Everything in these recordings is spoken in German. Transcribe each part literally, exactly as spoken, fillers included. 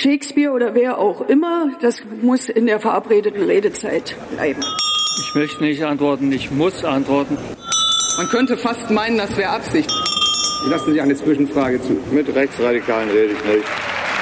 Shakespeare oder wer auch immer, das muss in der verabredeten Redezeit bleiben. Ich möchte nicht antworten, ich muss antworten. Man könnte fast meinen, das wäre Absicht. Lassen Sie eine Zwischenfrage zu. Mit Rechtsradikalen rede ich nicht.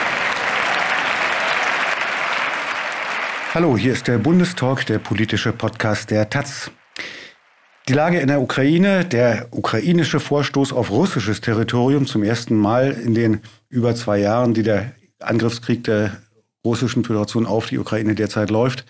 Hallo, hier ist der Bundestalk, der politische Podcast der Taz. Die Lage in der Ukraine, der ukrainische Vorstoß auf russisches Territorium zum ersten Mal in den über zwei Jahren, die der Angriffskrieg der Russischen Föderation auf die Ukraine derzeit läuft.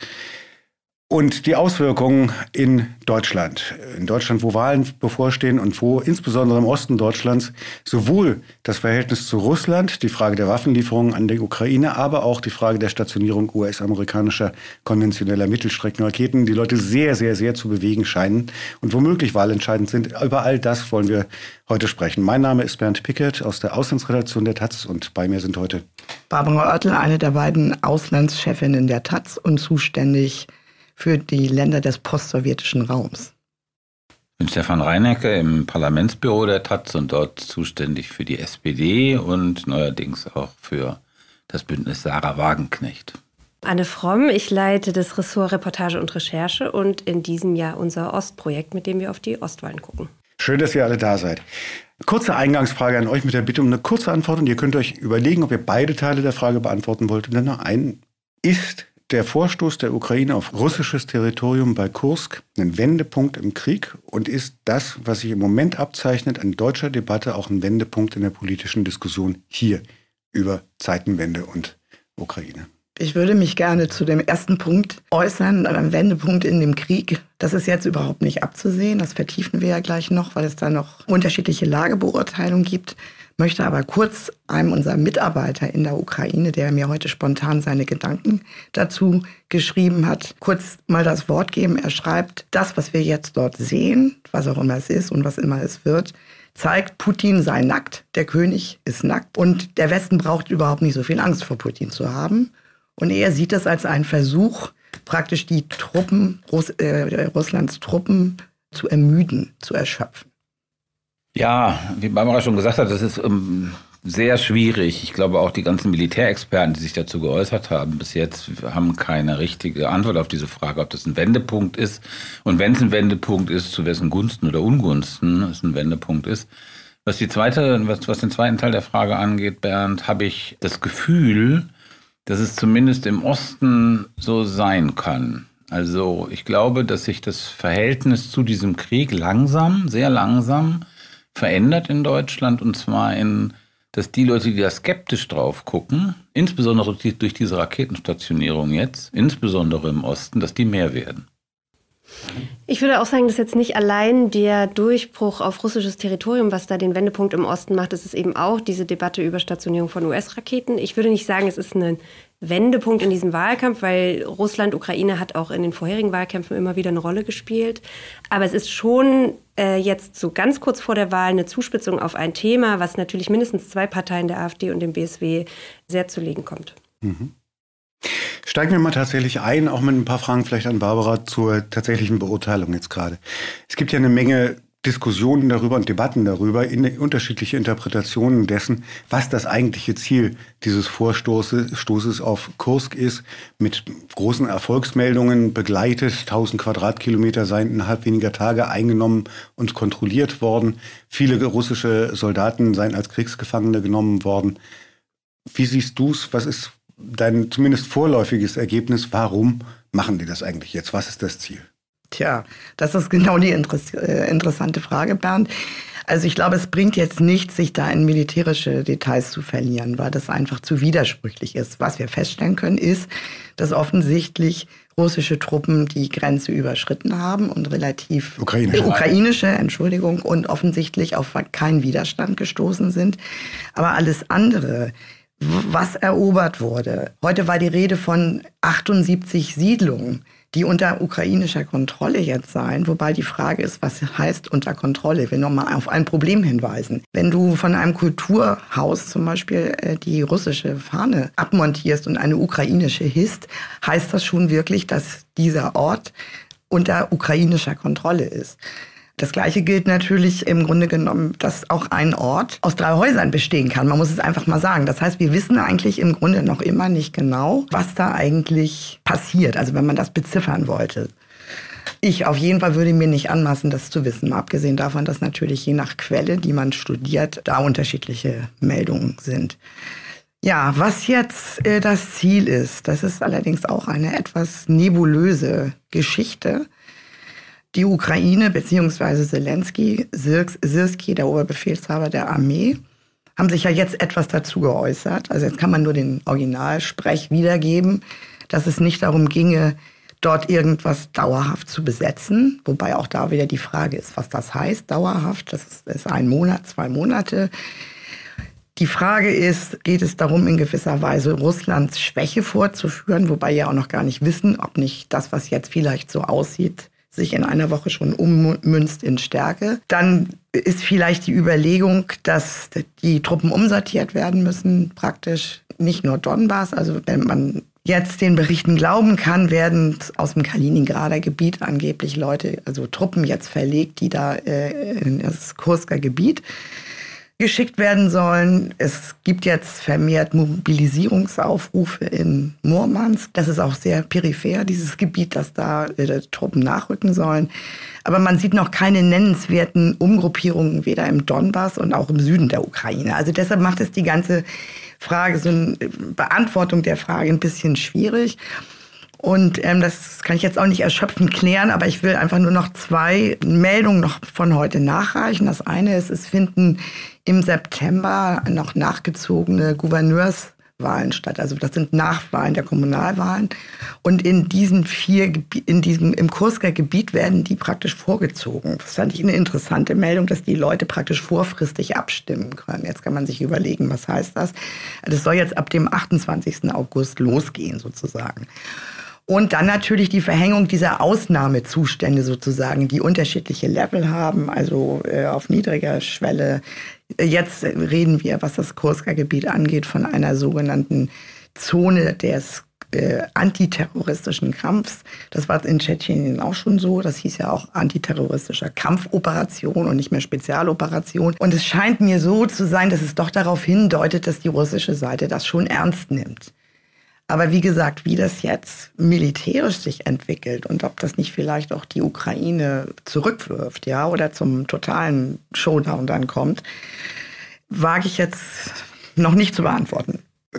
Und die Auswirkungen in Deutschland. In Deutschland, wo Wahlen bevorstehen und wo insbesondere im Osten Deutschlands sowohl das Verhältnis zu Russland, die Frage der Waffenlieferungen an die Ukraine, aber auch die Frage der Stationierung U S-amerikanischer konventioneller Mittelstreckenraketen die Leute sehr, sehr, sehr zu bewegen scheinen und womöglich wahlentscheidend sind. Über all das wollen wir heute sprechen. Mein Name ist Bernd Pickert aus der Auslandsredaktion der Taz und bei mir sind heute Barbara Oertel, eine der beiden Auslandschefinnen der Taz und zuständig für die Länder des postsowjetischen Raums. Ich bin Stefan Reinecke im Parlamentsbüro der Taz und dort zuständig für die S P D und neuerdings auch für das Bündnis Sarah Wagenknecht. Anne Fromm, ich leite das Ressort Reportage und Recherche und in diesem Jahr unser Ostprojekt, mit dem wir auf die Ostwahlen gucken. Schön, dass ihr alle da seid. Kurze Eingangsfrage an euch mit der Bitte um eine kurze Antwort und ihr könnt euch überlegen, ob ihr beide Teile der Frage beantworten wollt. Und dann noch einen. Ist der Vorstoß der Ukraine auf russisches Territorium bei Kursk ein Wendepunkt im Krieg und ist das, was sich im Moment abzeichnet, an deutscher Debatte auch ein Wendepunkt in der politischen Diskussion hier über Zeitenwende und Ukraine? Ich würde mich gerne zu dem ersten Punkt äußern, einem Wendepunkt in dem Krieg. Das ist jetzt überhaupt nicht abzusehen. Das vertiefen wir ja gleich noch, weil es da noch unterschiedliche Lagebeurteilungen gibt. Möchte aber kurz einem unserer Mitarbeiter in der Ukraine, der mir heute spontan seine Gedanken dazu geschrieben hat, kurz mal das Wort geben. Er schreibt, das, was wir jetzt dort sehen, was auch immer es ist und was immer es wird, zeigt, Putin sei nackt, der König ist nackt und der Westen braucht überhaupt nicht so viel Angst vor Putin zu haben. Und er sieht das als einen Versuch, praktisch die Truppen, Russ, äh, Russlands Truppen zu ermüden, zu erschöpfen. Ja, wie Barbara schon gesagt hat, das ist ähm, sehr schwierig. Ich glaube, auch die ganzen Militärexperten, die sich dazu geäußert haben, bis jetzt haben keine richtige Antwort auf diese Frage, ob das ein Wendepunkt ist. Und wenn es ein Wendepunkt ist, zu wessen Gunsten oder Ungunsten es ein Wendepunkt ist. Was die zweite, was, was den zweiten Teil der Frage angeht, Bernd, habe ich das Gefühl, dass es zumindest im Osten so sein kann. Also ich glaube, dass sich das Verhältnis zu diesem Krieg langsam, sehr langsam verändert in Deutschland. Und zwar in, dass die Leute, die da skeptisch drauf gucken, insbesondere durch diese Raketenstationierung jetzt, insbesondere im Osten, dass die mehr werden. Ich würde auch sagen, dass jetzt nicht allein der Durchbruch auf russisches Territorium, was da den Wendepunkt im Osten macht, es ist eben auch diese Debatte über Stationierung von U S-Raketen. Ich würde nicht sagen, es ist ein Wendepunkt in diesem Wahlkampf, weil Russland, Ukraine hat auch in den vorherigen Wahlkämpfen immer wieder eine Rolle gespielt. Aber es ist schon äh, jetzt so ganz kurz vor der Wahl eine Zuspitzung auf ein Thema, was natürlich mindestens zwei Parteien, der AfD und dem B S W, sehr zu liegen kommt. Mhm. Steigen wir mal tatsächlich ein, auch mit ein paar Fragen vielleicht an Barbara zur tatsächlichen Beurteilung jetzt gerade. Es gibt ja eine Menge Diskussionen darüber und Debatten darüber, in unterschiedliche Interpretationen dessen, was das eigentliche Ziel dieses Vorstoßes Stoßes auf Kursk ist, mit großen Erfolgsmeldungen begleitet. tausend Quadratkilometer seien innerhalb weniger Tage eingenommen und kontrolliert worden. Viele russische Soldaten seien als Kriegsgefangene genommen worden. Wie siehst du es? Was ist dein zumindest vorläufiges Ergebnis? Warum machen die das eigentlich jetzt? Was ist das Ziel? Tja, das ist genau die Interess- äh, interessante Frage, Bernd. Also ich glaube, es bringt jetzt nichts, sich da in militärische Details zu verlieren, weil das einfach zu widersprüchlich ist. Was wir feststellen können, ist, dass offensichtlich russische Truppen die Grenze überschritten haben und relativ ukrainische, äh, ukrainische Entschuldigung, und offensichtlich auf keinen Widerstand gestoßen sind. Aber alles andere, was erobert wurde. Heute war die Rede von achtundsiebzig Siedlungen, die unter ukrainischer Kontrolle jetzt seien. Wobei die Frage ist, was heißt unter Kontrolle? Ich will nochmal auf ein Problem hinweisen. Wenn du von einem Kulturhaus zum Beispiel äh, die russische Fahne abmontierst und eine ukrainische hisst, heißt das schon wirklich, dass dieser Ort unter ukrainischer Kontrolle ist. Das Gleiche gilt natürlich im Grunde genommen, dass auch ein Ort aus drei Häusern bestehen kann. Man muss es einfach mal sagen. Das heißt, wir wissen eigentlich im Grunde noch immer nicht genau, was da eigentlich passiert. Also wenn man das beziffern wollte. Ich auf jeden Fall würde mir nicht anmaßen, das zu wissen. Mal abgesehen davon, dass natürlich je nach Quelle, die man studiert, da unterschiedliche Meldungen sind. Ja, was jetzt äh, das Ziel ist, das ist allerdings auch eine etwas nebulöse Geschichte. Die Ukraine bzw. Zelensky, Syrski, der Oberbefehlshaber der Armee, haben sich ja jetzt etwas dazu geäußert. Also jetzt kann man nur den Originalsprech wiedergeben, dass es nicht darum ginge, dort irgendwas dauerhaft zu besetzen. Wobei auch da wieder die Frage ist, was das heißt, dauerhaft. Das ist, ist ein Monat, zwei Monate. Die Frage ist, geht es darum, in gewisser Weise Russlands Schwäche vorzuführen, wobei wir auch noch gar nicht wissen, ob nicht das, was jetzt vielleicht so aussieht, sich in einer Woche schon ummünzt in Stärke. Dann ist vielleicht die Überlegung, dass die Truppen umsortiert werden müssen, praktisch nicht nur Donbass. Also wenn man jetzt den Berichten glauben kann, werden aus dem Kaliningrader Gebiet angeblich Leute, also Truppen jetzt verlegt, die da äh, in das Kursker Gebiet geschickt werden sollen. Es gibt jetzt vermehrt Mobilisierungsaufrufe in Murmansk. Das ist auch sehr peripher, dieses Gebiet, dass da äh, Truppen nachrücken sollen. Aber man sieht noch keine nennenswerten Umgruppierungen, weder im Donbass und auch im Süden der Ukraine. Also deshalb macht es die ganze Frage, so eine Beantwortung der Frage ein bisschen schwierig. Und ähm, das kann ich jetzt auch nicht erschöpfend klären, aber ich will einfach nur noch zwei Meldungen noch von heute nachreichen. Das eine ist, es finden im September noch nachgezogene Gouverneurswahlen statt. Also das sind Nachwahlen der Kommunalwahlen. Und in diesen vier, in diesem, im Kursker Gebiet werden die praktisch vorgezogen. Das fand ich eine interessante Meldung, dass die Leute praktisch vorfristig abstimmen können. Jetzt kann man sich überlegen, was heißt das? Das soll jetzt ab dem achtundzwanzigsten August losgehen sozusagen. Und dann natürlich die Verhängung dieser Ausnahmezustände sozusagen, die unterschiedliche Level haben, also äh, auf niedriger Schwelle. Jetzt reden wir, was das Kursker Gebiet angeht, von einer sogenannten Zone des äh, antiterroristischen Kampfs. Das war in Tschetschenien auch schon so. Das hieß ja auch antiterroristischer Kampfoperation und nicht mehr Spezialoperation. Und es scheint mir so zu sein, dass es doch darauf hindeutet, dass die russische Seite das schon ernst nimmt. Aber wie gesagt, wie das jetzt militärisch sich entwickelt und ob das nicht vielleicht auch die Ukraine zurückwirft, ja, oder zum totalen Showdown dann kommt, wage ich jetzt noch nicht zu beantworten.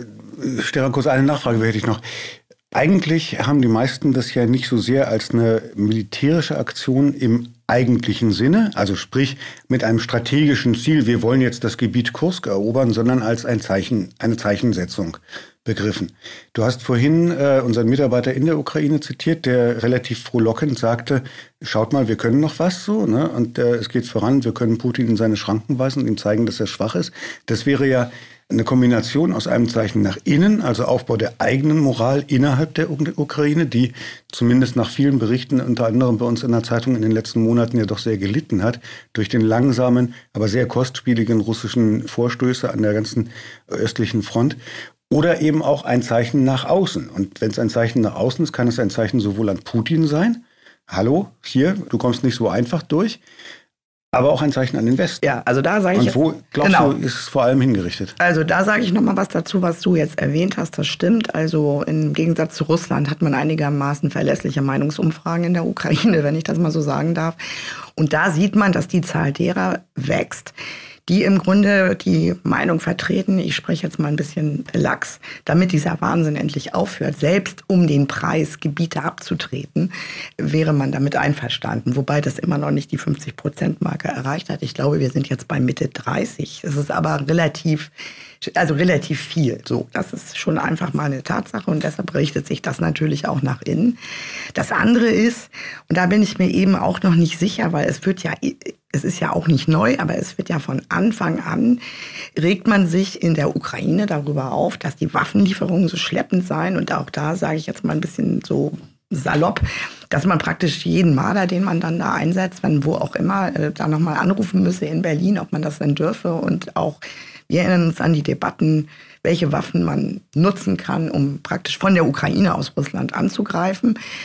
Stefan, kurz eine Nachfrage hätte ich noch. Eigentlich haben die meisten das ja nicht so sehr als eine militärische Aktion im eigentlichen Sinne, also sprich mit einem strategischen Ziel, wir wollen jetzt das Gebiet Kursk erobern, sondern als ein Zeichen, eine Zeichensetzung begriffen. Du hast vorhin äh, unseren Mitarbeiter in der Ukraine zitiert, der relativ frohlockend sagte, schaut mal, wir können noch was so, ne? Und äh, es geht voran, wir können Putin in seine Schranken weisen und ihm zeigen, dass er schwach ist. Das wäre ja eine Kombination aus einem Zeichen nach innen, also Aufbau der eigenen Moral innerhalb der Ukraine, die zumindest nach vielen Berichten, unter anderem bei uns in der Zeitung in den letzten Monaten ja doch sehr gelitten hat, durch den langsamen, aber sehr kostspieligen russischen Vorstöße an der ganzen östlichen Front. Oder eben auch ein Zeichen nach außen. Und wenn es ein Zeichen nach außen ist, kann es ein Zeichen sowohl an Putin sein, hallo, hier, du kommst nicht so einfach durch, aber auch ein Zeichen an den Westen. Ja, also da sage ich... Und wo, glaubst genau. du, ist es vor allem hingerichtet? Also da sage ich nochmal was dazu, was du jetzt erwähnt hast, das stimmt. Also im Gegensatz zu Russland hat man einigermaßen verlässliche Meinungsumfragen in der Ukraine, wenn ich das mal so sagen darf. Und da sieht man, dass die Zahl derer wächst, die im Grunde die Meinung vertreten, ich spreche jetzt mal ein bisschen lax, damit dieser Wahnsinn endlich aufhört, selbst um den Preis Gebiete abzutreten, wäre man damit einverstanden. Wobei das immer noch nicht die fünfzig-Prozent-Marke erreicht hat. Ich glaube, wir sind jetzt bei Mitte dreißig. Das ist aber relativ, also relativ viel. So, das ist schon einfach mal eine Tatsache und deshalb richtet sich das natürlich auch nach innen. Das andere ist, und da bin ich mir eben auch noch nicht sicher, weil es wird ja... Es ist ja auch nicht neu, aber es wird ja von Anfang an, regt man sich in der Ukraine darüber auf, dass die Waffenlieferungen so schleppend seien. Und auch da sage ich jetzt mal ein bisschen so salopp, dass man praktisch jeden Marder, den man dann da einsetzt, wenn wo auch immer, äh, da nochmal anrufen müsse in Berlin, ob man das denn dürfe. Und auch wir erinnern uns an die Debatten, welche Waffen man nutzen kann, um praktisch von der Ukraine aus Russland anzugreifen.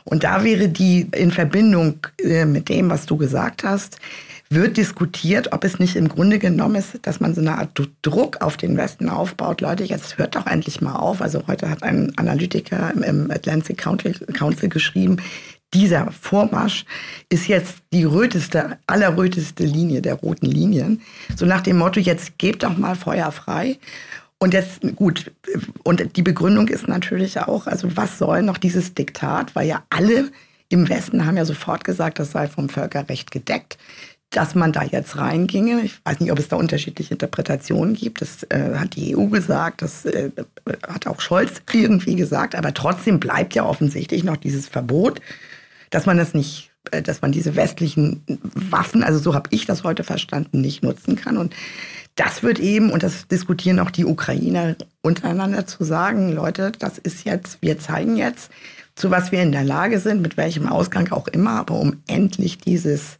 Und da wäre die in Verbindung äh, mit dem, was du gesagt hast, wird diskutiert, ob es nicht im Grunde genommen ist, dass man so eine Art Druck auf den Westen aufbaut. Leute, jetzt hört doch endlich mal auf. Also heute hat ein Analytiker im Atlantic Council geschrieben, dieser Vormarsch ist jetzt die röteste, allerröteste Linie der roten Linien. So nach dem Motto, jetzt gebt doch mal Feuer frei. Und jetzt, gut, und die Begründung ist natürlich auch, also was soll noch dieses Diktat? Weil ja alle im Westen haben ja sofort gesagt, das sei vom Völkerrecht gedeckt, dass man da jetzt reinginge. Ich weiß nicht, ob es da unterschiedliche Interpretationen gibt. Das äh, hat die E U gesagt, das äh, hat auch Scholz irgendwie gesagt. Aber trotzdem bleibt ja offensichtlich noch dieses Verbot, dass man das nicht, äh, dass man diese westlichen Waffen, also so habe ich das heute verstanden, nicht nutzen kann. Und das wird eben, und das diskutieren auch die Ukrainer untereinander, zu sagen, Leute, das ist jetzt, wir zeigen jetzt, zu was wir in der Lage sind, mit welchem Ausgang auch immer, aber um endlich dieses,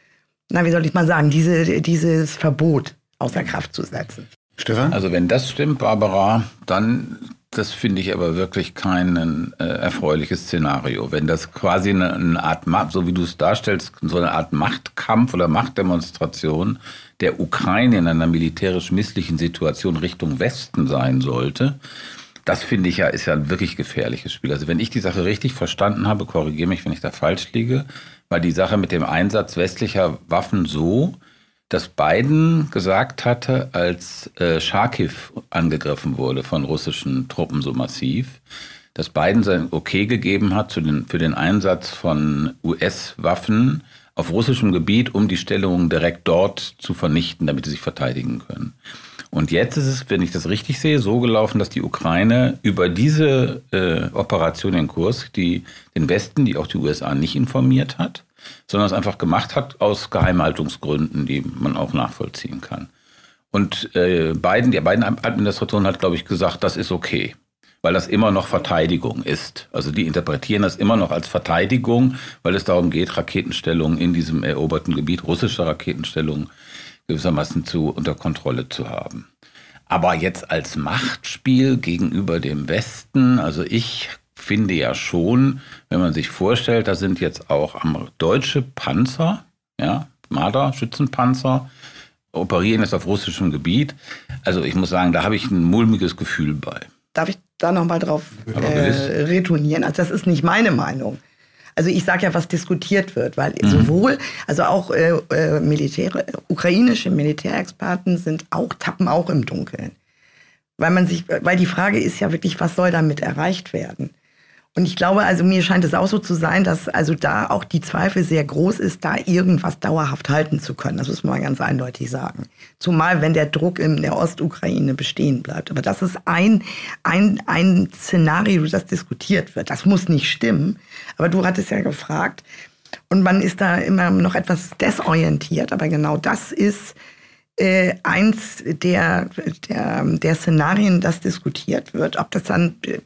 na, wie soll ich mal sagen, diese, dieses Verbot außer Kraft zu setzen. Stefan? Also wenn das stimmt, Barbara, dann, das finde ich aber wirklich kein äh, erfreuliches Szenario. Wenn das quasi eine, eine Art, so wie du es darstellst, so eine Art Machtkampf oder Machtdemonstration der Ukraine in einer militärisch misslichen Situation Richtung Westen sein sollte, das finde ich ja, ist ja ein wirklich gefährliches Spiel. Also wenn ich die Sache richtig verstanden habe, korrigiere mich, wenn ich da falsch liege, war die Sache mit dem Einsatz westlicher Waffen so, dass Biden gesagt hatte, als äh, Charkiw angegriffen wurde von russischen Truppen so massiv, dass Biden sein Okay gegeben hat zu den, für den Einsatz von U S-Waffen auf russischem Gebiet, um die Stellungen direkt dort zu vernichten, damit sie sich verteidigen können. Und jetzt ist es, wenn ich das richtig sehe, so gelaufen, dass die Ukraine über diese äh, Operation in Kursk die, den Westen, die auch die U S A nicht informiert hat, sondern es einfach gemacht hat aus Geheimhaltungsgründen, die man auch nachvollziehen kann. Und äh, Biden, die Biden-Administration hat, glaube ich, gesagt, das ist okay, weil das immer noch Verteidigung ist. Also die interpretieren das immer noch als Verteidigung, weil es darum geht, Raketenstellungen in diesem eroberten Gebiet, russische Raketenstellungen, gewissermaßen zu, unter Kontrolle zu haben. Aber jetzt als Machtspiel gegenüber dem Westen, also ich finde ja schon, wenn man sich vorstellt, da sind jetzt auch deutsche Panzer, ja, Marder, Schützenpanzer, operieren jetzt auf russischem Gebiet. Also ich muss sagen, da habe ich ein mulmiges Gefühl bei. Darf ich da nochmal drauf äh, retournieren? Also das ist nicht meine Meinung. Also ich sage ja, was diskutiert wird, weil mhm. sowohl, also auch äh, äh, Militär, ukrainische Militärexperten sind auch, tappen auch im Dunkeln. Weil man sich, weil die Frage ist ja wirklich, was soll damit erreicht werden? Und ich glaube, also mir scheint es auch so zu sein, dass also da auch die Zweifel sehr groß ist, da irgendwas dauerhaft halten zu können. Das muss man ganz eindeutig sagen. Zumal, wenn der Druck in der Ostukraine bestehen bleibt. Aber das ist ein, ein, ein Szenario, das diskutiert wird. Das muss nicht stimmen. Aber du hattest ja gefragt. Und man ist da immer noch etwas desorientiert. Aber genau das ist äh, eins der, der, der Szenarien, das diskutiert wird. Ob das dann... Äh,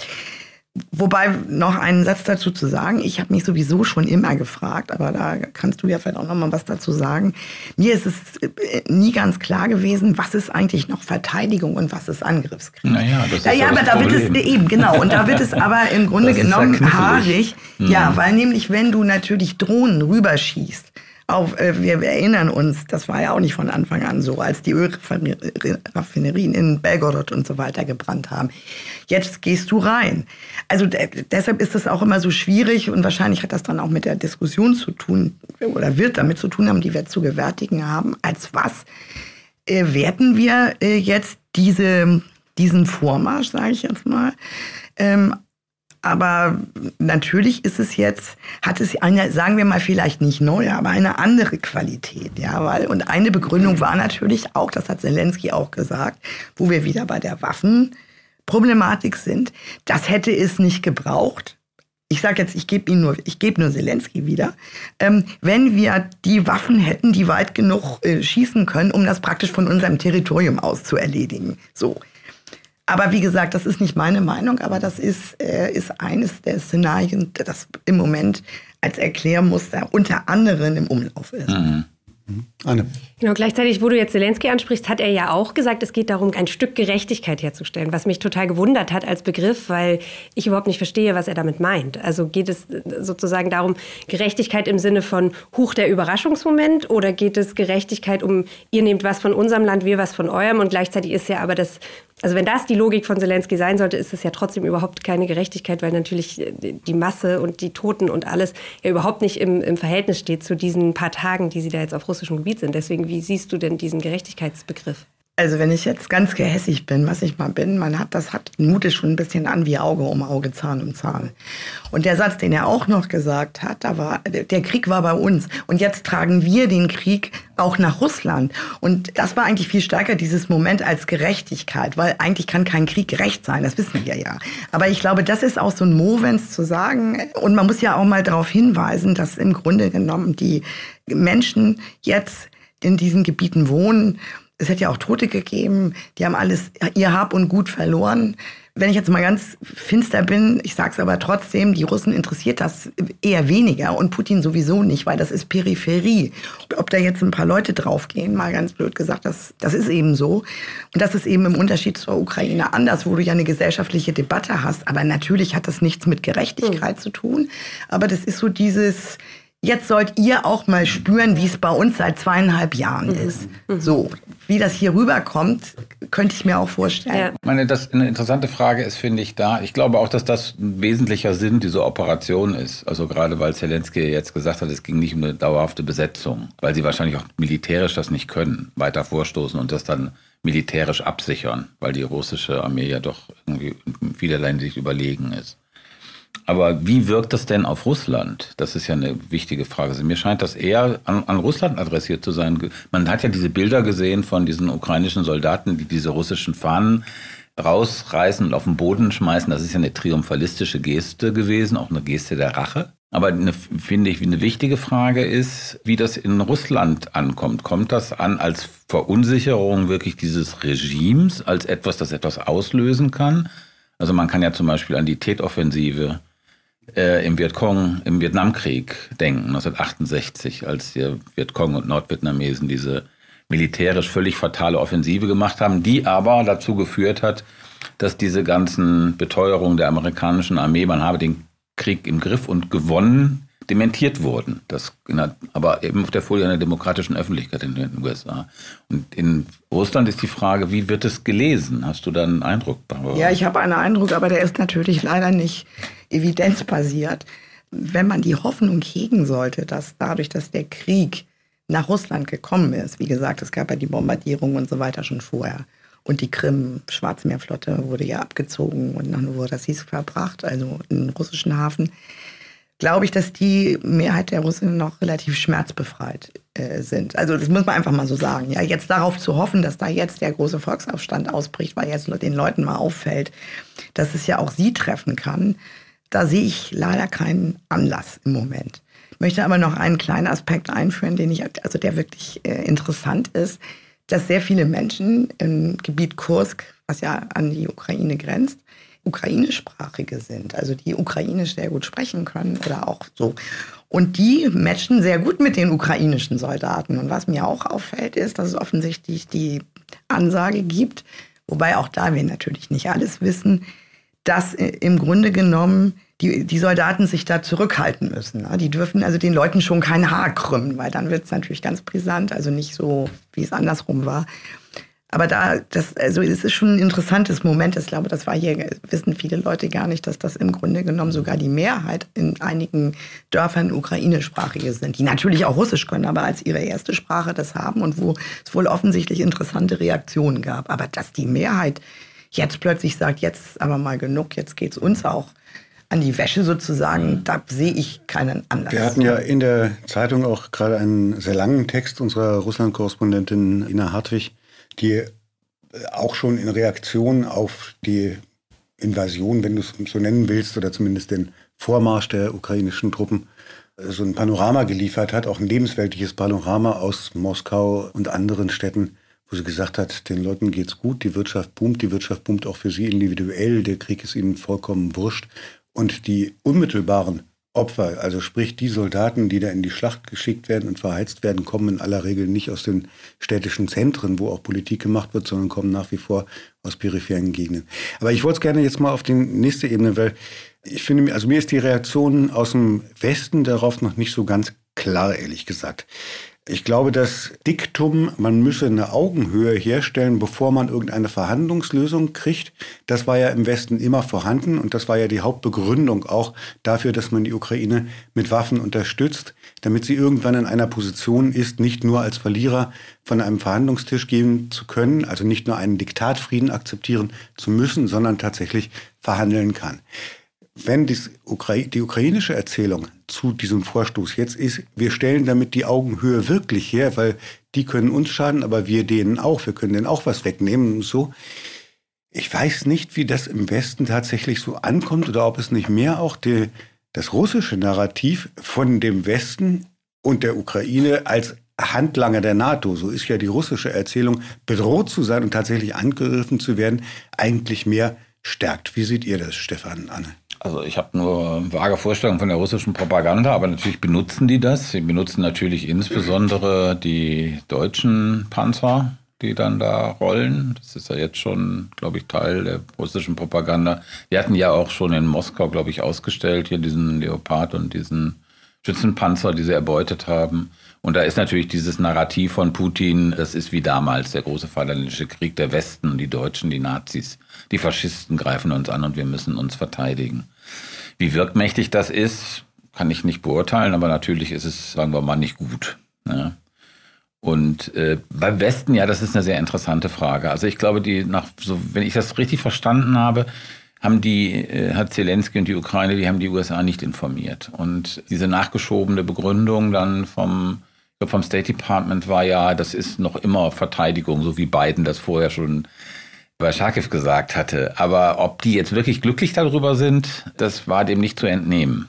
Wobei, noch einen Satz dazu zu sagen, ich habe mich sowieso schon immer gefragt, aber da kannst du ja vielleicht auch noch mal was dazu sagen. Mir ist es nie ganz klar gewesen, was ist eigentlich noch Verteidigung und was ist Angriffskrieg. Naja, das ist ja, ja, aber da wird es eben, genau, und da wird es aber im Grunde genommen ja haarig. Mhm. Ja, weil nämlich, wenn du natürlich Drohnen rüberschießt, auf, äh, wir erinnern uns, das war ja auch nicht von Anfang an so, als die Ölraffinerien in Belgorod und so weiter gebrannt haben. Jetzt gehst du rein. Also d- deshalb ist das auch immer so schwierig und wahrscheinlich hat das dann auch mit der Diskussion zu tun oder wird damit zu tun haben, die wir zu gewärtigen haben. Als was äh, werten wir äh, jetzt diese, diesen Vormarsch, sage ich jetzt mal, ähm, aber natürlich ist es jetzt, hat es eine, sagen wir mal vielleicht nicht neue, aber eine andere Qualität, ja, weil, und eine Begründung war natürlich auch, das hat Zelensky auch gesagt, wo wir wieder bei der Waffenproblematik sind, das hätte es nicht gebraucht. Ich sage jetzt, ich gebe ihn nur, ich gebe nur Zelensky wieder, ähm, wenn wir die Waffen hätten, die weit genug äh, schießen können, um das praktisch von unserem Territorium aus zu erledigen, so. Aber wie gesagt, das ist nicht meine Meinung, aber das ist, äh, ist eines der Szenarien, das im Moment als Erklärmuster unter anderem im Umlauf ist. Mhm. Anne. Genau, gleichzeitig, wo du jetzt Zelensky ansprichst, hat er ja auch gesagt, es geht darum, ein Stück Gerechtigkeit herzustellen, was mich total gewundert hat als Begriff, weil ich überhaupt nicht verstehe, was er damit meint. Also geht es sozusagen darum, Gerechtigkeit im Sinne von Huch, der Überraschungsmoment, oder geht es Gerechtigkeit um, ihr nehmt was von unserem Land, wir was von eurem, und gleichzeitig ist ja aber das, also wenn das die Logik von Zelensky sein sollte, ist es ja trotzdem überhaupt keine Gerechtigkeit, weil natürlich die Masse und die Toten und alles ja überhaupt nicht im, im Verhältnis steht zu diesen paar Tagen, die sie da jetzt auf russischem Gebiet sind. Deswegen, wie siehst du denn diesen Gerechtigkeitsbegriff? Also wenn ich jetzt ganz gehässig bin, was ich mal bin, man hat das hat mutet schon ein bisschen an wie Auge um Auge, Zahn um Zahn. Und der Satz, den er auch noch gesagt hat, da war, der Krieg war bei uns und jetzt tragen wir den Krieg auch nach Russland. Und das war eigentlich viel stärker, dieses Moment als Gerechtigkeit, weil eigentlich kann kein Krieg gerecht sein, das wissen wir ja. Aber ich glaube, das ist auch so ein Movens zu sagen. Und man muss ja auch mal darauf hinweisen, dass im Grunde genommen die Menschen jetzt in diesen Gebieten wohnen. Es hat ja auch Tote gegeben, die haben alles, ihr Hab und Gut verloren. Wenn ich jetzt mal ganz finster bin, ich sage es aber trotzdem, die Russen interessiert das eher weniger und Putin sowieso nicht, weil das ist Peripherie. Ob da jetzt ein paar Leute draufgehen, mal ganz blöd gesagt, das, das ist eben so. Und das ist eben im Unterschied zur Ukraine anders, wo du ja eine gesellschaftliche Debatte hast. Aber natürlich hat das nichts mit Gerechtigkeit mhm. zu tun. Aber das ist so dieses... Jetzt sollt ihr auch mal spüren, wie es bei uns seit zweieinhalb Jahren mhm. ist. So, wie das hier rüberkommt, könnte ich mir auch vorstellen. Ja. Ich meine, das eine interessante Frage ist, finde ich, da. Ich glaube auch, dass das ein wesentlicher Sinn dieser Operation ist. Also gerade weil Zelensky jetzt gesagt hat, es ging nicht um eine dauerhafte Besetzung, weil sie wahrscheinlich auch militärisch das nicht können, weiter vorstoßen und das dann militärisch absichern, weil die russische Armee ja doch irgendwie in vielerlei Hinsicht überlegen ist. Aber wie wirkt das denn auf Russland? Das ist ja eine wichtige Frage. Also mir scheint das eher an, an Russland adressiert zu sein. Man hat ja diese Bilder gesehen von diesen ukrainischen Soldaten, die diese russischen Fahnen rausreißen und auf den Boden schmeißen. Das ist ja eine triumphalistische Geste gewesen, auch eine Geste der Rache. Aber eine, finde ich, eine wichtige Frage ist, wie das in Russland ankommt. Kommt das an als Verunsicherung wirklich dieses Regimes, als etwas, das etwas auslösen kann? Also man kann ja zum Beispiel an die Tet-Offensive äh, im Vietcong, im Vietnamkrieg denken, neunzehnhundertachtundsechzig, als die Vietcong und Nordvietnamesen diese militärisch völlig fatale Offensive gemacht haben, die aber dazu geführt hat, dass diese ganzen Beteuerungen der amerikanischen Armee, man habe den Krieg im Griff und gewonnen, dementiert wurden. Das, aber eben auf der Folie einer demokratischen Öffentlichkeit in den U S A. Und in Russland ist die Frage, wie wird es gelesen? Hast du da einen Eindruck? Barbara? Ja, ich habe einen Eindruck, aber der ist natürlich leider nicht evidenzbasiert. Wenn man die Hoffnung hegen sollte, dass dadurch, dass der Krieg nach Russland gekommen ist, wie gesagt, es gab ja die Bombardierung und so weiter schon vorher. Und die Krim-Schwarzmeerflotte wurde ja abgezogen und nach Novorossiysk verbracht, also in den russischen Hafen. Glaube ich, dass die Mehrheit der Russen noch relativ schmerzbefreit äh, sind. Also das muss man einfach mal so sagen. Ja, jetzt darauf zu hoffen, dass da jetzt der große Volksaufstand ausbricht, weil jetzt den Leuten mal auffällt, dass es ja auch sie treffen kann, da sehe ich leider keinen Anlass im Moment. Ich möchte aber noch einen kleinen Aspekt einführen, den ich, also der wirklich äh, interessant ist, dass sehr viele Menschen im Gebiet Kursk, was ja an die Ukraine grenzt, ukrainischsprachige sind, also die ukrainisch sehr gut sprechen können oder auch so. Und die matchen sehr gut mit den ukrainischen Soldaten. Und was mir auch auffällt, ist, dass es offensichtlich die Ansage gibt, wobei auch da wir natürlich nicht alles wissen, dass im Grunde genommen die, die Soldaten sich da zurückhalten müssen. Die dürfen also den Leuten schon kein Haar krümmen, weil dann wird es natürlich ganz brisant, also nicht so, wie es andersrum war. Aber da, das, also es ist schon ein interessantes Moment. Ich glaube, das war hier, wissen viele Leute gar nicht, dass das im Grunde genommen sogar die Mehrheit in einigen Dörfern ukrainischsprachige sind, die natürlich auch Russisch können, aber als ihre erste Sprache das haben und wo es wohl offensichtlich interessante Reaktionen gab. Aber dass die Mehrheit jetzt plötzlich sagt, jetzt ist aber mal genug, jetzt geht's uns auch an die Wäsche sozusagen, da sehe ich keinen Anlass. Wir hatten ja in der Zeitung auch gerade einen sehr langen Text unserer Russland-Korrespondentin Ina Hartwig, die auch schon in Reaktion auf die Invasion, wenn du es so nennen willst, oder zumindest den Vormarsch der ukrainischen Truppen, so ein Panorama geliefert hat, auch ein lebensweltliches Panorama aus Moskau und anderen Städten, wo sie gesagt hat, den Leuten geht's gut, die Wirtschaft boomt, die Wirtschaft boomt auch für sie individuell, der Krieg ist ihnen vollkommen wurscht. Und die unmittelbaren Opfer, also sprich die Soldaten, die da in die Schlacht geschickt werden und verheizt werden, kommen in aller Regel nicht aus den städtischen Zentren, wo auch Politik gemacht wird, sondern kommen nach wie vor aus peripheren Gegenden. Aber ich wollte es gerne jetzt mal auf die nächste Ebene, weil ich finde, also mir ist die Reaktion aus dem Westen darauf noch nicht so ganz klar, ehrlich gesagt. Ich glaube, das Diktum, man müsse eine Augenhöhe herstellen, bevor man irgendeine Verhandlungslösung kriegt, das war ja im Westen immer vorhanden und das war ja die Hauptbegründung auch dafür, dass man die Ukraine mit Waffen unterstützt, damit sie irgendwann in einer Position ist, nicht nur als Verlierer von einem Verhandlungstisch gehen zu können, also nicht nur einen Diktatfrieden akzeptieren zu müssen, sondern tatsächlich verhandeln kann. Wenn die, Ukra- die ukrainische Erzählung zu diesem Vorstoß jetzt ist, wir stellen damit die Augenhöhe wirklich her, weil die können uns schaden, aber wir denen auch, wir können denen auch was wegnehmen. So, ich weiß nicht, wie das im Westen tatsächlich so ankommt oder ob es nicht mehr auch die, das russische Narrativ von dem Westen und der Ukraine als Handlanger der NATO, so ist ja die russische Erzählung, bedroht zu sein und tatsächlich angegriffen zu werden, eigentlich mehr stärkt. Wie seht ihr das, Stefan, Anne? Also ich habe nur vage Vorstellungen von der russischen Propaganda, aber natürlich benutzen die das. Sie benutzen natürlich insbesondere die deutschen Panzer, die dann da rollen. Das ist ja jetzt schon, glaube ich, Teil der russischen Propaganda. Die hatten ja auch schon in Moskau, glaube ich, ausgestellt, hier diesen Leopard und diesen Schützenpanzer, die sie erbeutet haben. Und da ist natürlich dieses Narrativ von Putin, das ist wie damals der große Vaterländische Krieg, der Westen, die Deutschen, die Nazis, die Faschisten greifen uns an und wir müssen uns verteidigen. Wie wirkmächtig das ist, kann ich nicht beurteilen, aber natürlich ist es, sagen wir mal, nicht gut. Ja. Und äh, beim Westen, ja, das ist eine sehr interessante Frage. Also ich glaube, die nach, so, wenn ich das richtig verstanden habe, haben die, äh, hat Zelensky und die Ukraine, die haben die U S A nicht informiert. Und diese nachgeschobene Begründung dann vom vom State Department war ja, das ist noch immer Verteidigung, so wie Biden das vorher schon bei Charkiw gesagt hatte. Aber ob die jetzt wirklich glücklich darüber sind, das war dem nicht zu entnehmen.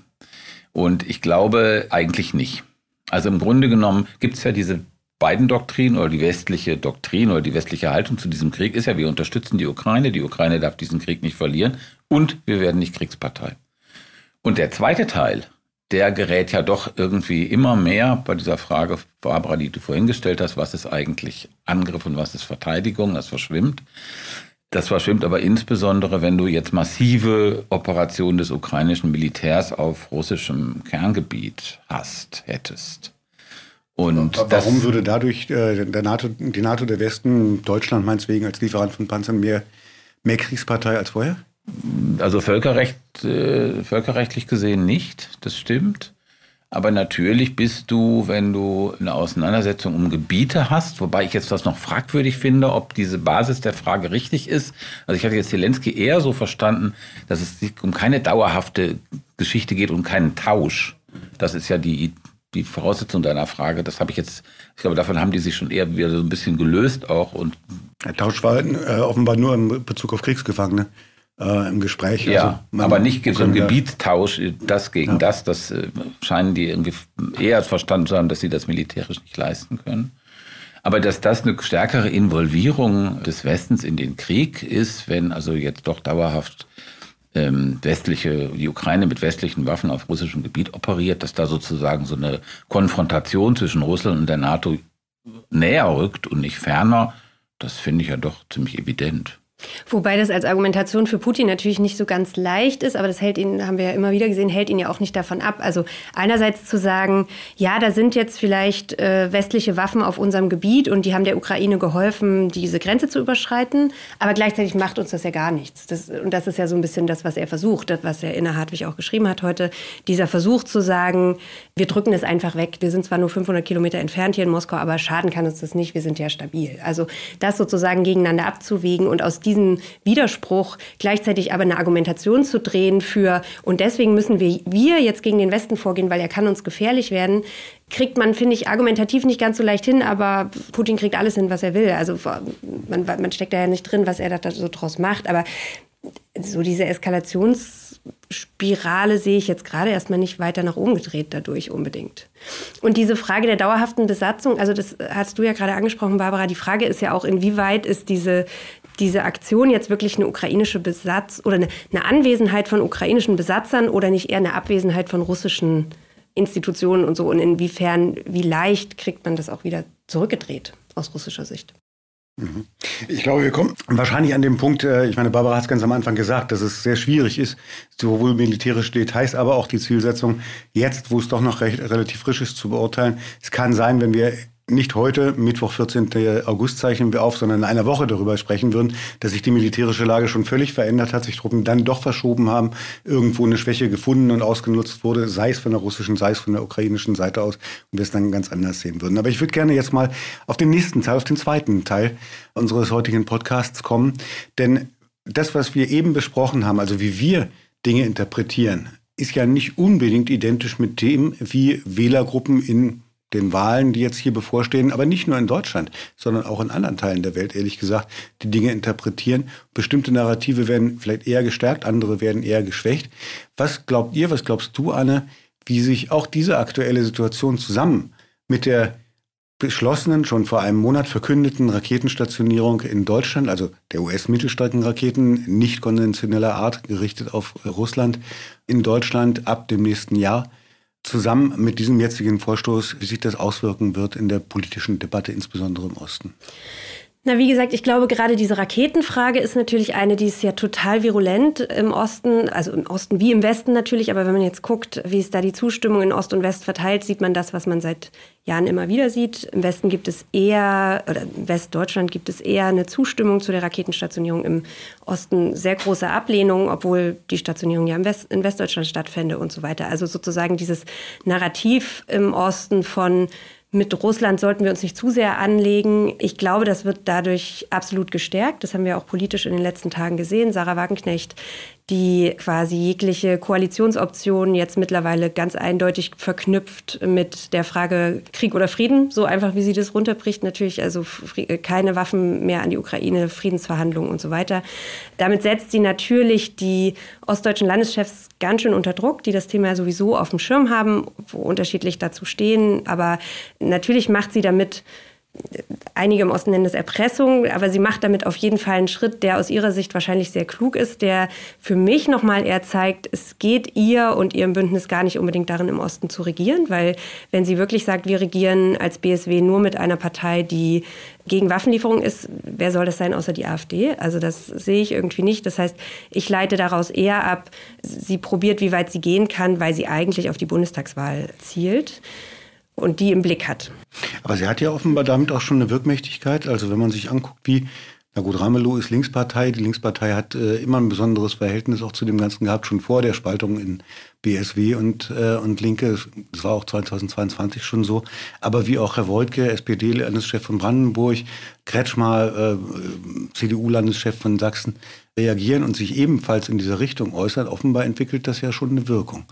Und ich glaube eigentlich nicht. Also im Grunde genommen gibt es ja diese Biden-Doktrin oder die westliche Doktrin oder die westliche Haltung zu diesem Krieg ist ja, wir unterstützen die Ukraine, die Ukraine darf diesen Krieg nicht verlieren und wir werden nicht Kriegspartei. Und der zweite Teil, der gerät ja doch irgendwie immer mehr bei dieser Frage, Barbara, die du vorhin gestellt hast, was ist eigentlich Angriff und was ist Verteidigung, das verschwimmt. Das verschwimmt aber insbesondere, wenn du jetzt massive Operationen des ukrainischen Militärs auf russischem Kerngebiet hast, hättest. Und warum das, würde dadurch äh, der NATO, die NATO der Westen, Deutschland meinetwegen als Lieferant von Panzern, mehr, mehr Kriegspartei als vorher? Also Völkerrecht, äh, völkerrechtlich gesehen nicht, das stimmt. Aber natürlich bist du, wenn du eine Auseinandersetzung um Gebiete hast, wobei ich jetzt das noch fragwürdig finde, ob diese Basis der Frage richtig ist. Also ich hatte jetzt Zelensky eher so verstanden, dass es sich um keine dauerhafte Geschichte geht, um keinen Tausch. Das ist ja die, die Voraussetzung deiner Frage. Das habe ich jetzt, ich glaube, davon haben die sich schon eher wieder so ein bisschen gelöst auch. Und der Tausch war äh, offenbar nur in Bezug auf Kriegsgefangene. Äh, im Gespräch. Ja, also aber nicht so ein Gebietstausch, das gegen ja. das, das äh, scheinen die irgendwie eher verstanden zu haben, dass sie das militärisch nicht leisten können. Aber dass das eine stärkere Involvierung des Westens in den Krieg ist, wenn also jetzt doch dauerhaft ähm, westliche, die Ukraine mit westlichen Waffen auf russischem Gebiet operiert, dass da sozusagen so eine Konfrontation zwischen Russland und der NATO näher rückt und nicht ferner, das finde ich ja doch ziemlich evident. Wobei das als Argumentation für Putin natürlich nicht so ganz leicht ist, aber das hält ihn, haben wir ja immer wieder gesehen, hält ihn ja auch nicht davon ab. Also einerseits zu sagen, ja, da sind jetzt vielleicht äh, westliche Waffen auf unserem Gebiet und die haben der Ukraine geholfen, diese Grenze zu überschreiten, aber gleichzeitig macht uns das ja gar nichts. Das, und das ist ja so ein bisschen das, was er versucht, das, was er Inna Hartwig auch geschrieben hat heute, dieser Versuch zu sagen, wir drücken es einfach weg. Wir sind zwar nur fünfhundert Kilometer entfernt hier in Moskau, aber schaden kann uns das nicht, wir sind ja stabil. Also das sozusagen gegeneinander abzuwägen und aus diesen Widerspruch gleichzeitig aber eine Argumentation zu drehen für, und deswegen müssen wir, wir jetzt gegen den Westen vorgehen, weil er kann uns gefährlich werden, kriegt man, finde ich, argumentativ nicht ganz so leicht hin, aber Putin kriegt alles hin, was er will. Also man, man steckt da ja nicht drin, was er da so draus macht, aber so diese Eskalationsspirale sehe ich jetzt gerade erstmal nicht weiter nach oben gedreht dadurch unbedingt. Und diese Frage der dauerhaften Besatzung, also das hast du ja gerade angesprochen, Barbara, die Frage ist ja auch, inwieweit ist diese diese Aktion jetzt wirklich eine ukrainische Besatz oder eine, eine Anwesenheit von ukrainischen Besatzern oder nicht eher eine Abwesenheit von russischen Institutionen und so? Und inwiefern, wie leicht kriegt man das auch wieder zurückgedreht aus russischer Sicht? Ich glaube, wir kommen wahrscheinlich an dem Punkt, ich meine, Barbara hat es ganz am Anfang gesagt, dass es sehr schwierig ist, sowohl militärische Details, aber auch die Zielsetzung, jetzt, wo es doch noch recht, relativ frisch ist, zu beurteilen. Es kann sein, wenn wir nicht heute, Mittwoch, vierzehnten August zeichnen wir auf, sondern in einer Woche darüber sprechen würden, dass sich die militärische Lage schon völlig verändert hat, sich Truppen dann doch verschoben haben, irgendwo eine Schwäche gefunden und ausgenutzt wurde, sei es von der russischen, sei es von der ukrainischen Seite aus, und wir es dann ganz anders sehen würden. Aber ich würde gerne jetzt mal auf den nächsten Teil, auf den zweiten Teil unseres heutigen Podcasts kommen, denn das, was wir eben besprochen haben, also wie wir Dinge interpretieren, ist ja nicht unbedingt identisch mit dem, wie Wählergruppen in den Wahlen, die jetzt hier bevorstehen, aber nicht nur in Deutschland, sondern auch in anderen Teilen der Welt, ehrlich gesagt, die Dinge interpretieren. Bestimmte Narrative werden vielleicht eher gestärkt, andere werden eher geschwächt. Was glaubt ihr, was glaubst du, Anne, wie sich auch diese aktuelle Situation zusammen mit der beschlossenen, schon vor einem Monat verkündeten Raketenstationierung in Deutschland, also der U S-Mittelstreckenraketen nicht konventioneller Art, gerichtet auf Russland, in Deutschland ab dem nächsten Jahr, zusammen mit diesem jetzigen Vorstoß, wie sich das auswirken wird in der politischen Debatte, insbesondere im Osten? Na, wie gesagt, ich glaube, gerade diese Raketenfrage ist natürlich eine, die ist ja total virulent im Osten, also im Osten wie im Westen natürlich, aber wenn man jetzt guckt, wie ist da die Zustimmung in Ost und West verteilt, sieht man das, was man seit Jahren immer wieder sieht. Im Westen gibt es eher, oder in Westdeutschland gibt es eher eine Zustimmung zu der Raketenstationierung, im Osten sehr große Ablehnung, obwohl die Stationierung ja im West, in Westdeutschland stattfände und so weiter. Also sozusagen dieses Narrativ im Osten von mit Russland sollten wir uns nicht zu sehr anlegen. Ich glaube, das wird dadurch absolut gestärkt. Das haben wir auch politisch in den letzten Tagen gesehen. Sarah Wagenknecht, die quasi jegliche Koalitionsoption jetzt mittlerweile ganz eindeutig verknüpft mit der Frage Krieg oder Frieden. So einfach, wie sie das runterbricht. Natürlich also keine Waffen mehr an die Ukraine, Friedensverhandlungen und so weiter. Damit setzt sie natürlich die ostdeutschen Landeschefs ganz schön unter Druck, die das Thema ja sowieso auf dem Schirm haben, wo unterschiedlich dazu stehen. Aber natürlich macht sie damit, einige im Osten nennen das Erpressung, aber sie macht damit auf jeden Fall einen Schritt, der aus ihrer Sicht wahrscheinlich sehr klug ist, der für mich nochmal eher zeigt, es geht ihr und ihrem Bündnis gar nicht unbedingt darin, im Osten zu regieren, weil wenn sie wirklich sagt, wir regieren als B S W nur mit einer Partei, die gegen Waffenlieferung ist, wer soll das sein außer die AfD? Also das sehe ich irgendwie nicht. Das heißt, ich leite daraus eher ab, sie probiert, wie weit sie gehen kann, weil sie eigentlich auf die Bundestagswahl zielt und die im Blick hat. Aber sie hat ja offenbar damit auch schon eine Wirkmächtigkeit. Also wenn man sich anguckt, wie, na gut, Ramelow ist Linkspartei. Die Linkspartei hat äh, immer ein besonderes Verhältnis auch zu dem Ganzen gehabt, schon vor der Spaltung in B S W und, äh, und Linke. Das war auch zweitausendzweiundzwanzig schon so. Aber wie auch Herr Woidke, S P D-Landeschef von Brandenburg, Kretschmer, äh, C D U-Landeschef von Sachsen, reagieren und sich ebenfalls in dieser Richtung äußern. Offenbar entwickelt das ja schon eine Wirkung.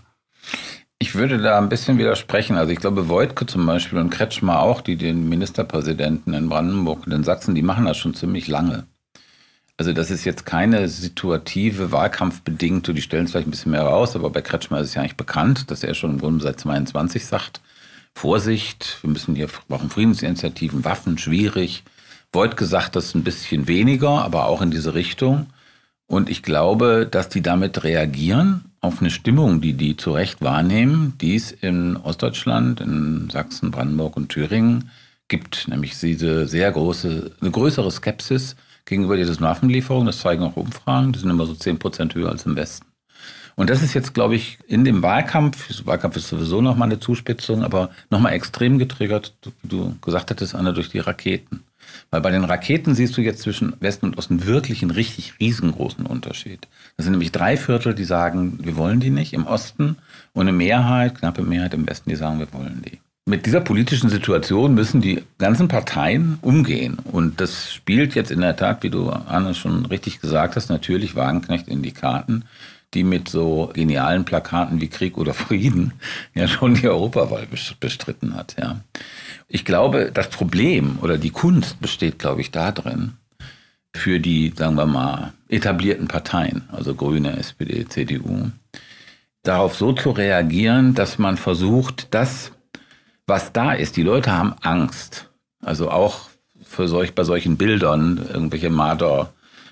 Ich würde da ein bisschen widersprechen. Also ich glaube, Woidke zum Beispiel und Kretschmer auch, die den Ministerpräsidenten in Brandenburg und in Sachsen, die machen das schon ziemlich lange. Also das ist jetzt keine situative, wahlkampfbedingte, die stellen es vielleicht ein bisschen mehr raus, aber bei Kretschmer ist es ja eigentlich bekannt, dass er schon im Grunde seit zweiundzwanzig sagt, Vorsicht, wir müssen hier brauchen Friedensinitiativen, Waffen, schwierig. Woidke sagt das ein bisschen weniger, aber auch in diese Richtung. Und ich glaube, dass die damit reagieren auf eine Stimmung, die die zu Recht wahrnehmen, die es in Ostdeutschland, in Sachsen, Brandenburg und Thüringen gibt. Nämlich diese sehr große, eine größere Skepsis gegenüber diesen Waffenlieferungen. Das zeigen auch Umfragen. Die sind immer so zehn Prozent höher als im Westen. Und das ist jetzt, glaube ich, in dem Wahlkampf, der Wahlkampf ist sowieso nochmal eine Zuspitzung, aber nochmal extrem getriggert, wie du gesagt hattest, Anne, durch die Raketen. Weil bei den Raketen siehst du jetzt zwischen Westen und Osten wirklich einen richtig riesengroßen Unterschied. Das sind nämlich drei Viertel, die sagen, wir wollen die nicht im Osten und eine Mehrheit, knappe Mehrheit im Westen, die sagen, wir wollen die. Mit dieser politischen Situation müssen die ganzen Parteien umgehen. Und das spielt jetzt in der Tat, wie du, Anne, schon richtig gesagt hast, natürlich Wagenknecht in die Karten, die mit so genialen Plakaten wie Krieg oder Frieden ja schon die Europawahl bestritten hat. Ja. Ich glaube, das Problem oder die Kunst besteht, glaube ich, darin, für die, sagen wir mal, etablierten Parteien, also Grüne, S P D, C D U, darauf so zu reagieren, dass man versucht, das, was da ist, die Leute haben Angst, also auch für solch, bei solchen Bildern, irgendwelche Marder,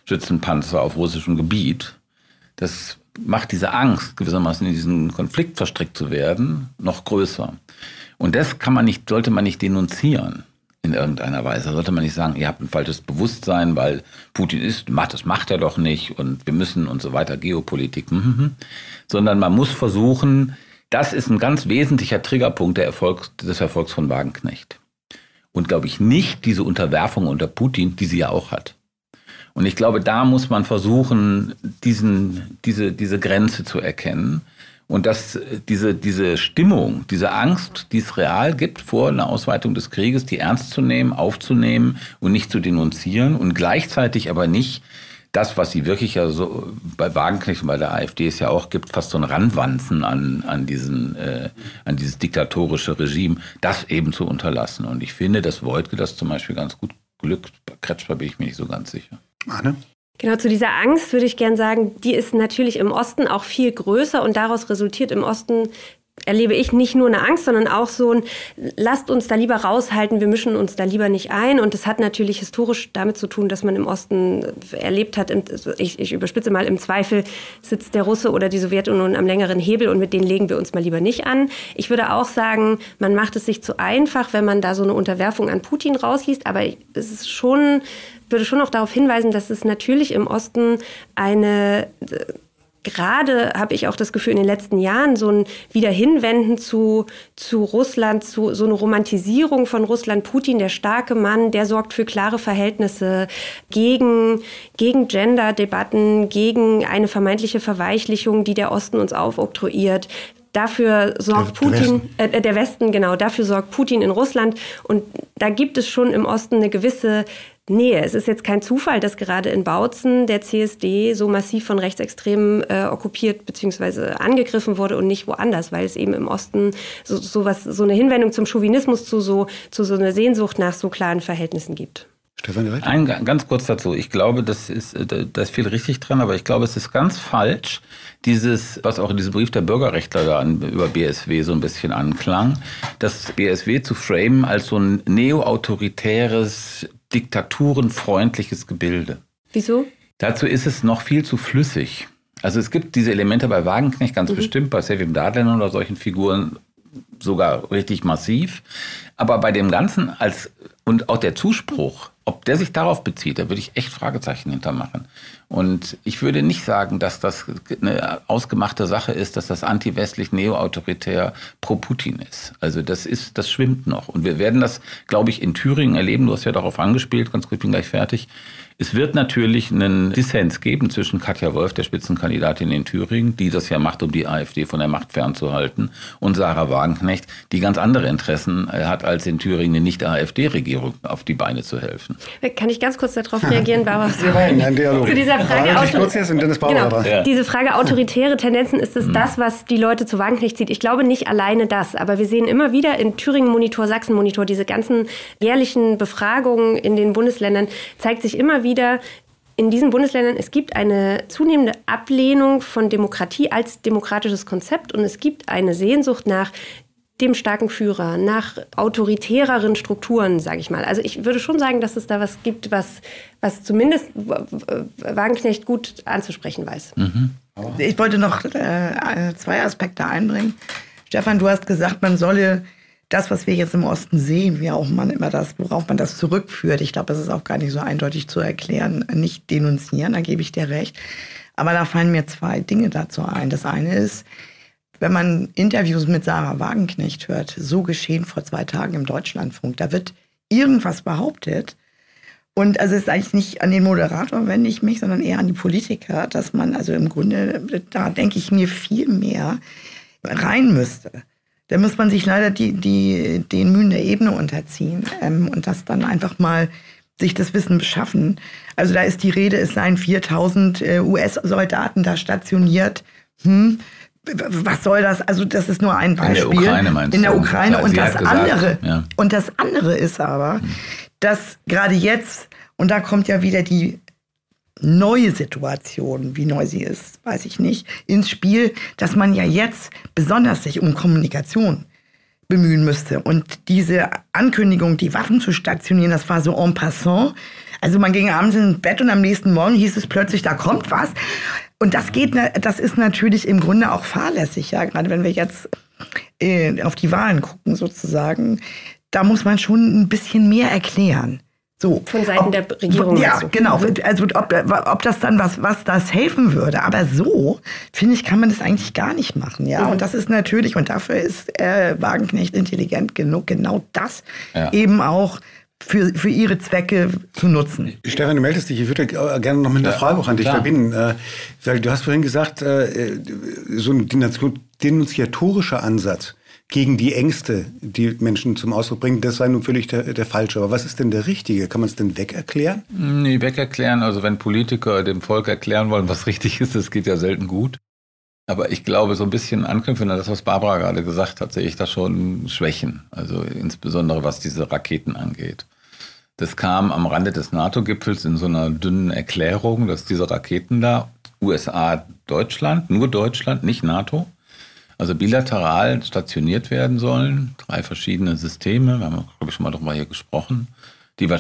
Schützenpanzer auf russischem Gebiet, das macht diese Angst, gewissermaßen in diesen Konflikt verstrickt zu werden, noch größer. Und das kann man nicht, sollte man nicht denunzieren in irgendeiner Weise. Sollte man nicht sagen, ihr habt ein falsches Bewusstsein, weil Putin ist, macht, das macht er doch nicht und wir müssen und so weiter, Geopolitik, mhm. sondern man muss versuchen, das ist ein ganz wesentlicher Triggerpunkt der Erfolgs, des Erfolgs von Wagenknecht. Und glaube ich nicht diese Unterwerfung unter Putin, die sie ja auch hat. Und ich glaube, da muss man versuchen, diesen, diese, diese Grenze zu erkennen. Und dass diese, diese Stimmung, diese Angst, die es real gibt vor einer Ausweitung des Krieges, die ernst zu nehmen, aufzunehmen und nicht zu denunzieren und gleichzeitig aber nicht das, was sie wirklich ja so bei Wagenknecht und bei der AfD es ja auch gibt, fast so ein Ranwanzen an, an, diesen, äh, an dieses diktatorische Regime, das eben zu unterlassen. Und ich finde, dass Woidke das zum Beispiel ganz gut glückt. Bei Kretschmer bin ich mir nicht so ganz sicher. Anne? Genau, zu dieser Angst würde ich gern sagen, die ist natürlich im Osten auch viel größer und daraus resultiert im Osten, erlebe ich nicht nur eine Angst, sondern auch so ein, lasst uns da lieber raushalten, wir mischen uns da lieber nicht ein. Und das hat natürlich historisch damit zu tun, dass man im Osten erlebt hat, ich, ich überspitze mal, im Zweifel sitzt der Russe oder die Sowjetunion am längeren Hebel und mit denen legen wir uns mal lieber nicht an. Ich würde auch sagen, man macht es sich zu einfach, wenn man da so eine Unterwerfung an Putin rausliest, aber es ist schon, würde schon auch darauf hinweisen, dass es natürlich im Osten eine... Gerade habe ich auch das Gefühl, in den letzten Jahren so ein Wiederhinwenden zu, zu Russland, zu so eine Romantisierung von Russland. Putin, der starke Mann, der sorgt für klare Verhältnisse gegen, gegen Gender-Debatten, gegen eine vermeintliche Verweichlichung, die der Osten uns aufoktroyiert. Dafür sorgt der, Putin, der Westen. Äh, der Westen, genau, dafür sorgt Putin in Russland. Und da gibt es schon im Osten eine gewisse Nähe. Es ist jetzt kein Zufall, dass gerade in Bautzen der C S D so massiv von Rechtsextremen äh, okkupiert bzw. angegriffen wurde und nicht woanders, weil es eben im Osten so, so, was, so eine Hinwendung zum Chauvinismus, zu so, zu so einer Sehnsucht nach so klaren Verhältnissen gibt. Stefan direkt? Ein, ganz kurz dazu. Ich glaube, das ist, da ist viel richtig dran, aber ich glaube, es ist ganz falsch, dieses, was auch in diesem Brief der Bürgerrechtler da an, über B S W so ein bisschen anklang, das B S W zu framen als so ein neo-autoritäres, diktaturenfreundliches Gebilde. Wieso? Dazu ist es noch viel zu flüssig. Also es gibt diese Elemente bei Wagenknecht ganz mhm. bestimmt, bei Sevim Dadlen oder solchen Figuren sogar richtig massiv. Aber bei dem Ganzen als und auch der Zuspruch, ob der sich darauf bezieht, da würde ich echt Fragezeichen hintermachen. Und ich würde nicht sagen, dass das eine ausgemachte Sache ist, dass das anti-westlich, neo-autoritär pro-Putin ist. Also das ist, das schwimmt noch. Und wir werden das, glaube ich, in Thüringen erleben. Du hast ja darauf angespielt, ganz gut, ich bin gleich fertig. Es wird natürlich einen Dissens geben zwischen Katja Wolf, der Spitzenkandidatin in Thüringen, die das ja macht, um die AfD von der Macht fernzuhalten, und Sarah Wagenknecht, die ganz andere Interessen hat, als in Thüringen eine Nicht-AfD-Regierung auf die Beine zu helfen. Kann ich ganz kurz darauf reagieren, Barbara? Sie rein, ein Dialog. Zu dieser Frage, Autor- kurz jetzt und dann ist Barbara. Genau. Ja. Diese Frage autoritäre Tendenzen, ist es mhm. das, was die Leute zu Wagenknecht zieht? Ich glaube nicht alleine das, aber wir sehen immer wieder in Thüringen-Monitor, Sachsen-Monitor, diese ganzen jährlichen Befragungen in den Bundesländern, zeigt sich immer wieder, wieder in diesen Bundesländern, es gibt eine zunehmende Ablehnung von Demokratie als demokratisches Konzept und es gibt eine Sehnsucht nach dem starken Führer, nach autoritäreren Strukturen, sage ich mal. Also ich würde schon sagen, dass es da was gibt, was, was zumindest Wagenknecht gut anzusprechen weiß. Mhm. Ich wollte noch äh, zwei Aspekte einbringen. Stefan, du hast gesagt, man solle das, was wir jetzt im Osten sehen, wie auch man immer das, worauf man das zurückführt, ich glaube, das ist auch gar nicht so eindeutig zu erklären, nicht denunzieren, da gebe ich dir recht. Aber da fallen mir zwei Dinge dazu ein. Das eine ist, wenn man Interviews mit Sarah Wagenknecht hört, so geschehen vor zwei Tagen im Deutschlandfunk, da wird irgendwas behauptet. Und also es ist eigentlich nicht an den Moderator wende ich mich, sondern eher an die Politiker, dass man also im Grunde, da denke ich mir, viel mehr rein müsste. Da muss man sich leider die, die, den Mühen der Ebene unterziehen ähm, und das dann einfach mal sich das Wissen beschaffen. Also da ist die Rede, es seien viertausend äh, U S-Soldaten da stationiert. Hm, was soll das? Also das ist nur ein Beispiel. In der Ukraine meinst du? In der Ukraine. Ja, und, das andere, ja. und das andere ist aber, hm. dass gerade jetzt, und da kommt ja wieder die neue Situation, wie neu sie ist, weiß ich nicht, ins Spiel, dass man ja jetzt besonders sich um Kommunikation bemühen müsste. Und diese Ankündigung, die Waffen zu stationieren, das war so en passant. Also man ging abends ins Bett und am nächsten Morgen hieß es plötzlich, da kommt was. Und das geht, das ist natürlich im Grunde auch fahrlässig, ja, gerade wenn wir jetzt äh, auf die Wahlen gucken sozusagen. Da muss man schon ein bisschen mehr erklären. So. Von Seiten ob, der Regierung. Ja, genau. Also ob, ob das dann was, was das helfen würde. Aber so, finde ich, kann man das eigentlich gar nicht machen. Ja, mhm. Und das ist natürlich, und dafür ist äh, Wagenknecht intelligent genug, genau das ja. eben auch für, für ihre Zwecke zu nutzen. Stefan, du meldest dich. Ich würde gerne noch mit einer ja, Frage auch an dich klar. verbinden. Du hast vorhin gesagt, so ein denunziatorischer Ansatz gegen die Ängste, die Menschen zum Ausdruck bringen, das sei nun völlig der, der falsche. Aber was ist denn der richtige? Kann man es denn wegerklären? Nee, wegerklären. Also wenn Politiker dem Volk erklären wollen, was richtig ist, das geht ja selten gut. Aber ich glaube, so ein bisschen anknüpfen an das, was Barbara gerade gesagt hat, sehe ich da schon Schwächen. Also insbesondere was diese Raketen angeht. Das kam am Rande des NATO-Gipfels in so einer dünnen Erklärung, dass diese Raketen da, U S A, Deutschland, nur Deutschland, nicht NATO, also bilateral stationiert werden sollen. Drei verschiedene Systeme, wir haben, glaube ich, schon mal darüber hier gesprochen, die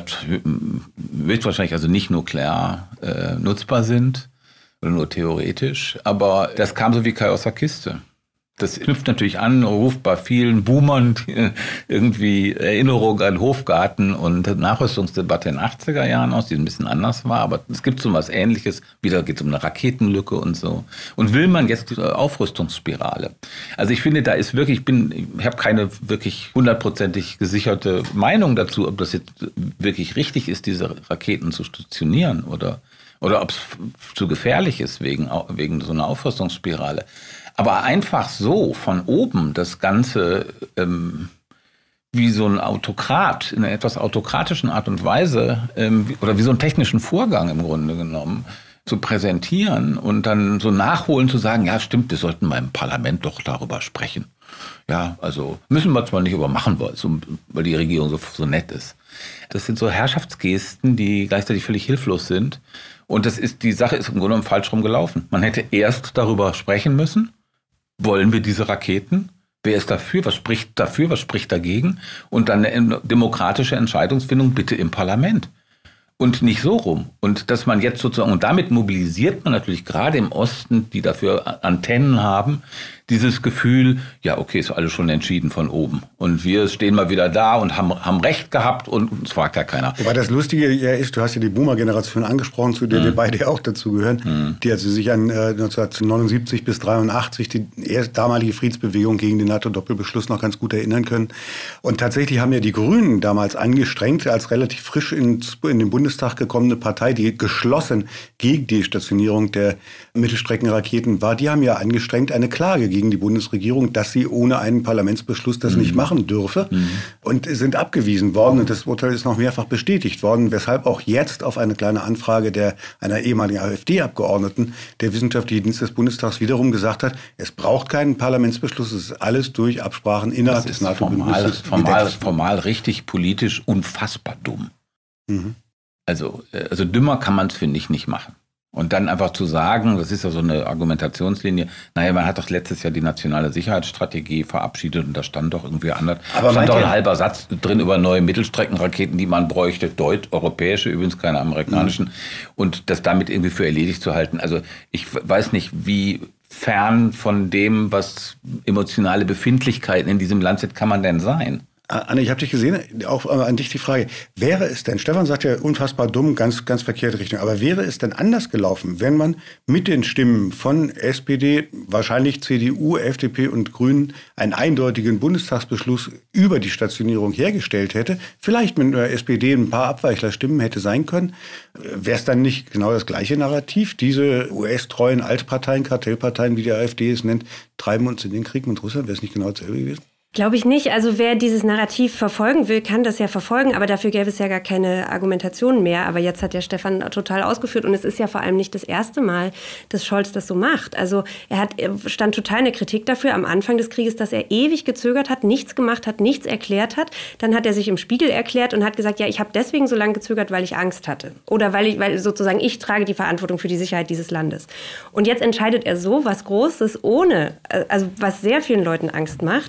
wird wahrscheinlich also nicht nuklear äh, nutzbar sind oder nur theoretisch. Aber das kam so wie Kai aus der Kiste. Das knüpft natürlich an, ruft bei vielen Boomern irgendwie Erinnerungen an Hofgarten und Nachrüstungsdebatte in den achtziger Jahren aus, die ein bisschen anders war. Aber es gibt so was Ähnliches. Wieder geht es um eine Raketenlücke und so. Und will man jetzt die Aufrüstungsspirale? Also ich finde, da ist wirklich, ich bin, ich habe keine wirklich hundertprozentig gesicherte Meinung dazu, ob das jetzt wirklich richtig ist, diese Raketen zu stationieren oder, oder ob es zu gefährlich ist wegen, wegen so einer Aufrüstungsspirale. Aber einfach so von oben das Ganze ähm, wie so ein Autokrat, in einer etwas autokratischen Art und Weise ähm, oder wie so einen technischen Vorgang im Grunde genommen zu präsentieren und dann so nachholen, zu sagen, ja stimmt, wir sollten mal im Parlament doch darüber sprechen. Ja, also müssen wir zwar nicht, aber machen wir es, weil die Regierung so, so nett ist. Das sind so Herrschaftsgesten, die gleichzeitig völlig hilflos sind. Und das ist, die Sache ist im Grunde genommen falsch rum gelaufen. Man hätte erst darüber sprechen müssen. Wollen wir diese Raketen? Wer ist dafür? Was spricht dafür? Was spricht dagegen? Und dann eine demokratische Entscheidungsfindung bitte im Parlament. Und nicht so rum. Und dass man jetzt sozusagen, und damit mobilisiert man natürlich gerade im Osten, die dafür Antennen haben, dieses Gefühl, ja, okay, ist alles schon entschieden von oben. Und wir stehen mal wieder da und haben, haben Recht gehabt und uns fragt ja keiner. Wobei das Lustige ja ist, du hast ja die Boomer-Generation angesprochen, zu der mhm. wir beide auch dazugehören, mhm. die also sich an äh, neunzehnhundertneunundsiebzig bis dreiundachtzig, die erst damalige Friedensbewegung gegen den NATO-Doppelbeschluss noch ganz gut erinnern können. Und tatsächlich haben ja die Grünen damals angestrengt, als relativ frisch in, in den Bundestag gekommene Partei, die geschlossen gegen die Stationierung der Mittelstreckenraketen war, die haben ja angestrengt eine Klage gegen die Bundesregierung, dass sie ohne einen Parlamentsbeschluss das mhm. nicht machen dürfe mhm. und sind abgewiesen worden. Und das Urteil ist noch mehrfach bestätigt worden, weshalb auch jetzt auf eine kleine Anfrage der einer ehemaligen AfD-Abgeordneten der Wissenschaftliche Dienst des Bundestags wiederum gesagt hat, es braucht keinen Parlamentsbeschluss, es ist alles durch Absprachen innerhalb des NATO-Bündnisses. Formal, formal, formal richtig, politisch unfassbar dumm. Mhm. Also, also dümmer kann man es, finde ich, nicht machen. Und dann einfach zu sagen, das ist ja so eine Argumentationslinie, naja, man hat doch letztes Jahr die nationale Sicherheitsstrategie verabschiedet und da stand doch irgendwie anders. Da stand doch ein halber Satz drin über neue Mittelstreckenraketen, die man bräuchte, deutsch, europäische, übrigens keine amerikanischen, mhm. und das damit irgendwie für erledigt zu halten. Also ich weiß nicht, wie fern von dem, was emotionale Befindlichkeiten in diesem Land sind, kann man denn sein? Anne, ich habe dich gesehen, auch an dich die Frage, wäre es denn, Stefan sagt ja unfassbar dumm, ganz ganz verkehrte Richtung, aber wäre es denn anders gelaufen, wenn man mit den Stimmen von S P D, wahrscheinlich C D U, F D P und Grünen einen eindeutigen Bundestagsbeschluss über die Stationierung hergestellt hätte, vielleicht mit der S P D ein paar Abweichlerstimmen hätte sein können, wäre es dann nicht genau das gleiche Narrativ? Diese U S-treuen Altparteien, Kartellparteien, wie die AfD es nennt, treiben uns in den Krieg mit Russland, wäre es nicht genau dasselbe gewesen? Glaube ich nicht. Also wer dieses Narrativ verfolgen will, kann das ja verfolgen, aber dafür gäbe es ja gar keine Argumentation mehr. Aber jetzt hat ja Stefan total ausgeführt und es ist ja vor allem nicht das erste Mal, dass Scholz das so macht. Also er hat er stand total eine Kritik dafür am Anfang des Krieges, dass er ewig gezögert hat, nichts gemacht hat, nichts erklärt hat. Dann hat er sich im Spiegel erklärt und hat gesagt, ja, ich habe deswegen so lange gezögert, weil ich Angst hatte. Oder weil ich, weil sozusagen ich trage die Verantwortung für die Sicherheit dieses Landes. Und jetzt entscheidet er so was Großes ohne, also was sehr vielen Leuten Angst macht, ohne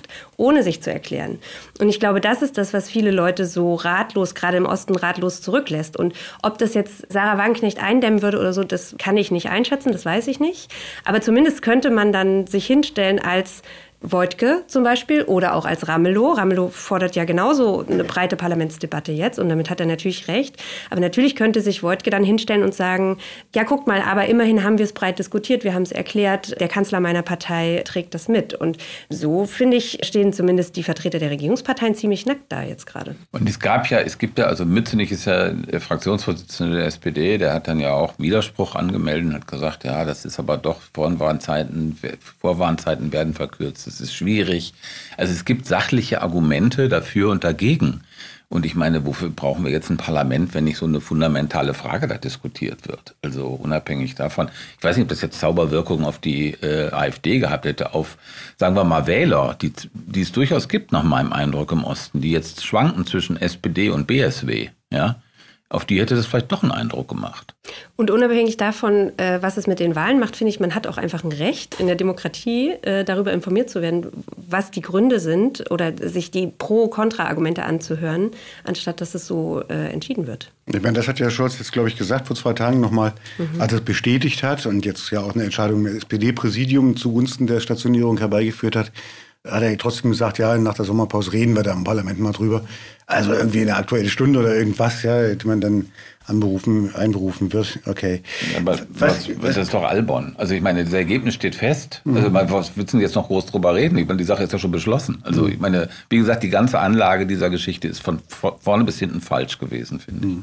ohne sich zu erklären. Und ich glaube, das ist das, was viele Leute so ratlos, gerade im Osten ratlos zurücklässt. Und ob das jetzt Sarah Wagenknecht eindämmen würde oder so, das kann ich nicht einschätzen, das weiß ich nicht. Aber zumindest könnte man dann sich hinstellen als Woidke zum Beispiel oder auch als Ramelow. Ramelow fordert ja genauso eine breite Parlamentsdebatte jetzt und damit hat er natürlich recht. Aber natürlich könnte sich Woidke dann hinstellen und sagen, ja, guckt mal, aber immerhin haben wir es breit diskutiert, wir haben es erklärt, der Kanzler meiner Partei trägt das mit. Und so, finde ich, stehen zumindest die Vertreter der Regierungsparteien ziemlich nackt da jetzt gerade. Und es gab ja, es gibt ja, also Mützenich ist ja der Fraktionsvorsitzende der S P D, der hat dann ja auch Widerspruch angemeldet und hat gesagt, ja, das ist aber doch, Vorwarnzeiten, Vorwarnzeiten werden verkürzt. Es ist schwierig. Also es gibt sachliche Argumente dafür und dagegen. Und ich meine, wofür brauchen wir jetzt ein Parlament, wenn nicht so eine fundamentale Frage da diskutiert wird? Also unabhängig davon. Ich weiß nicht, ob das jetzt Zauberwirkungen auf die äh, AfD gehabt hätte, auf, sagen wir mal, Wähler, die, die es durchaus gibt nach meinem Eindruck im Osten, die jetzt schwanken zwischen S P D und B S W, ja. Auf die hätte das vielleicht doch einen Eindruck gemacht. Und unabhängig davon, was es mit den Wahlen macht, finde ich, man hat auch einfach ein Recht in der Demokratie, darüber informiert zu werden, was die Gründe sind oder sich die Pro-Kontra-Argumente anzuhören, anstatt dass es so äh, entschieden wird. Ich meine, das hat ja Scholz jetzt, glaube ich, gesagt vor zwei Tagen nochmal, Mhm. als er es bestätigt hat und jetzt ja auch eine Entscheidung im S P D-Präsidium zugunsten der Stationierung herbeigeführt hat, hat er trotzdem gesagt, ja, nach der Sommerpause reden wir da im Parlament mal drüber. Also irgendwie eine Aktuelle Stunde oder irgendwas, ja, die man dann anberufen, einberufen wird. Okay. Aber was, was, das ist doch albern. Also ich meine, das Ergebnis steht fest. Mhm. Also was willst du jetzt noch groß drüber reden? Ich meine, die Sache ist ja schon beschlossen. Also ich meine, wie gesagt, die ganze Anlage dieser Geschichte ist von vorne bis hinten falsch gewesen, finde ich. Mhm.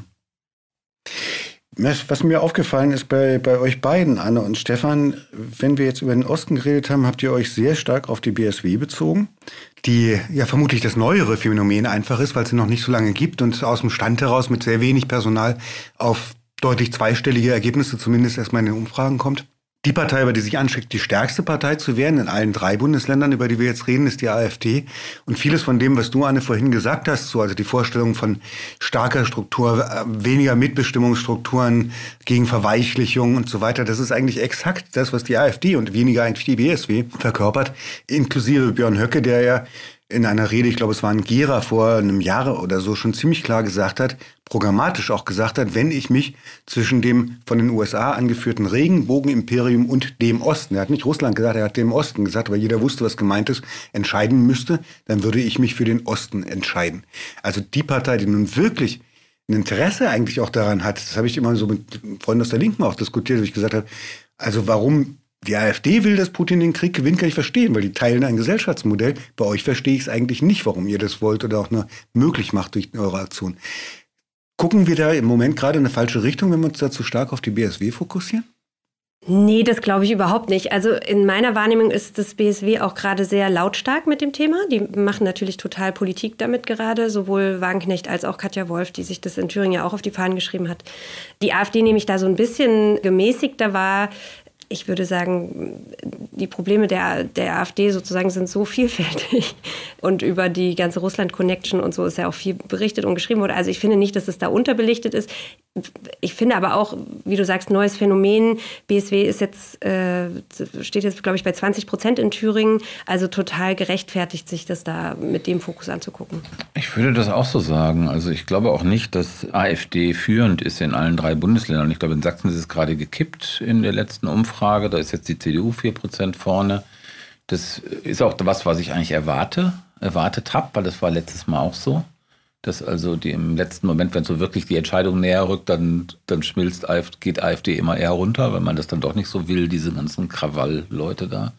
Was mir aufgefallen ist bei, bei euch beiden, Anne und Stefan, wenn wir jetzt über den Osten geredet haben, habt ihr euch sehr stark auf die B S W bezogen, die ja vermutlich das neuere Phänomen einfach ist, weil es sie noch nicht so lange gibt und aus dem Stand heraus mit sehr wenig Personal auf deutlich zweistellige Ergebnisse zumindest erstmal in den Umfragen kommt. Die Partei, über die sich anschickt, die stärkste Partei zu werden in allen drei Bundesländern, über die wir jetzt reden, ist die AfD. Und vieles von dem, was du, Anne, vorhin gesagt hast, so also die Vorstellung von starker Struktur, weniger Mitbestimmungsstrukturen gegen Verweichlichung und so weiter, das ist eigentlich exakt das, was die AfD und weniger eigentlich die B S W verkörpert, inklusive Björn Höcke, der ja in einer Rede, ich glaube, es war in Gera vor einem Jahr oder so, schon ziemlich klar gesagt hat, programmatisch auch gesagt hat, wenn ich mich zwischen dem von den U S A angeführten Regenbogenimperium und dem Osten, er hat nicht Russland gesagt, er hat dem Osten gesagt, aber jeder wusste, was gemeint ist, entscheiden müsste, dann würde ich mich für den Osten entscheiden. Also die Partei, die nun wirklich ein Interesse eigentlich auch daran hat, das habe ich immer so mit Freunden aus der Linken auch diskutiert, wo ich gesagt habe, also warum die AfD will, dass Putin den Krieg gewinnt, kann ich verstehen, weil die teilen ein Gesellschaftsmodell. Bei euch verstehe ich es eigentlich nicht, warum ihr das wollt oder auch nur möglich macht durch eure Aktion. Gucken wir da im Moment gerade in eine falsche Richtung, wenn wir uns da zu stark auf die B S W fokussieren? Nee, das glaube ich überhaupt nicht. Also in meiner Wahrnehmung ist das B S W auch gerade sehr lautstark mit dem Thema. Die machen natürlich total Politik damit gerade, sowohl Wagenknecht als auch Katja Wolf, die sich das in Thüringen ja auch auf die Fahnen geschrieben hat. Die AfD nehme ich da so ein bisschen gemäßigter wahr. Ich würde sagen, die Probleme der, der AfD sozusagen sind so vielfältig. Und über die ganze Russland-Connection und so ist ja auch viel berichtet und geschrieben worden. Also ich finde nicht, dass es da unterbelichtet ist. Ich finde aber auch, wie du sagst, neues Phänomen. B S W ist jetzt, äh, steht jetzt, glaube ich, bei zwanzig Prozent in Thüringen. Also total gerechtfertigt, sich das da mit dem Fokus anzugucken. Ich würde das auch so sagen. Also ich glaube auch nicht, dass AfD führend ist in allen drei Bundesländern. Ich glaube, in Sachsen ist es gerade gekippt in der letzten Umfrage. Da ist jetzt die C D U vier Prozent vorne. Das ist auch was, was ich eigentlich erwarte, erwartet habe, weil das war letztes Mal auch so. Dass also die im letzten Moment, wenn so wirklich die Entscheidung näher rückt, dann, dann schmilzt AfD, geht AfD immer eher runter, weil man das dann doch nicht so will, diese ganzen Krawall-Leute da.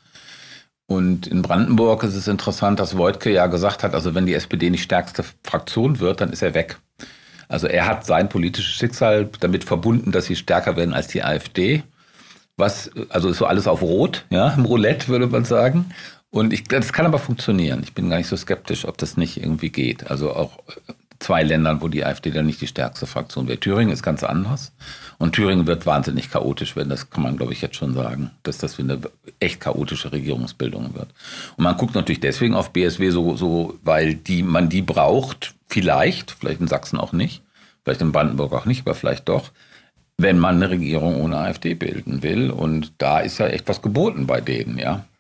Und in Brandenburg ist es interessant, dass Woidke ja gesagt hat, also wenn die S P D nicht stärkste Fraktion wird, dann ist er weg. Also er hat sein politisches Schicksal damit verbunden, dass sie stärker werden als die AfD. Was, also ist so alles auf Rot, ja, im Roulette würde man sagen. Und ich, das kann aber funktionieren. Ich bin gar nicht so skeptisch, ob das nicht irgendwie geht. Also auch zwei Ländern, wo die AfD dann nicht die stärkste Fraktion wäre. Thüringen ist ganz anders. Und Thüringen wird wahnsinnig chaotisch werden. Das kann man, glaube ich, jetzt schon sagen, dass das eine echt chaotische Regierungsbildung wird. Und man guckt natürlich deswegen auf B S W so, so weil die, man die braucht. Vielleicht, vielleicht in Sachsen auch nicht. Vielleicht in Brandenburg auch nicht, aber vielleicht doch. Wenn man eine Regierung ohne AfD bilden will. Und da ist ja echt was geboten bei denen, ja.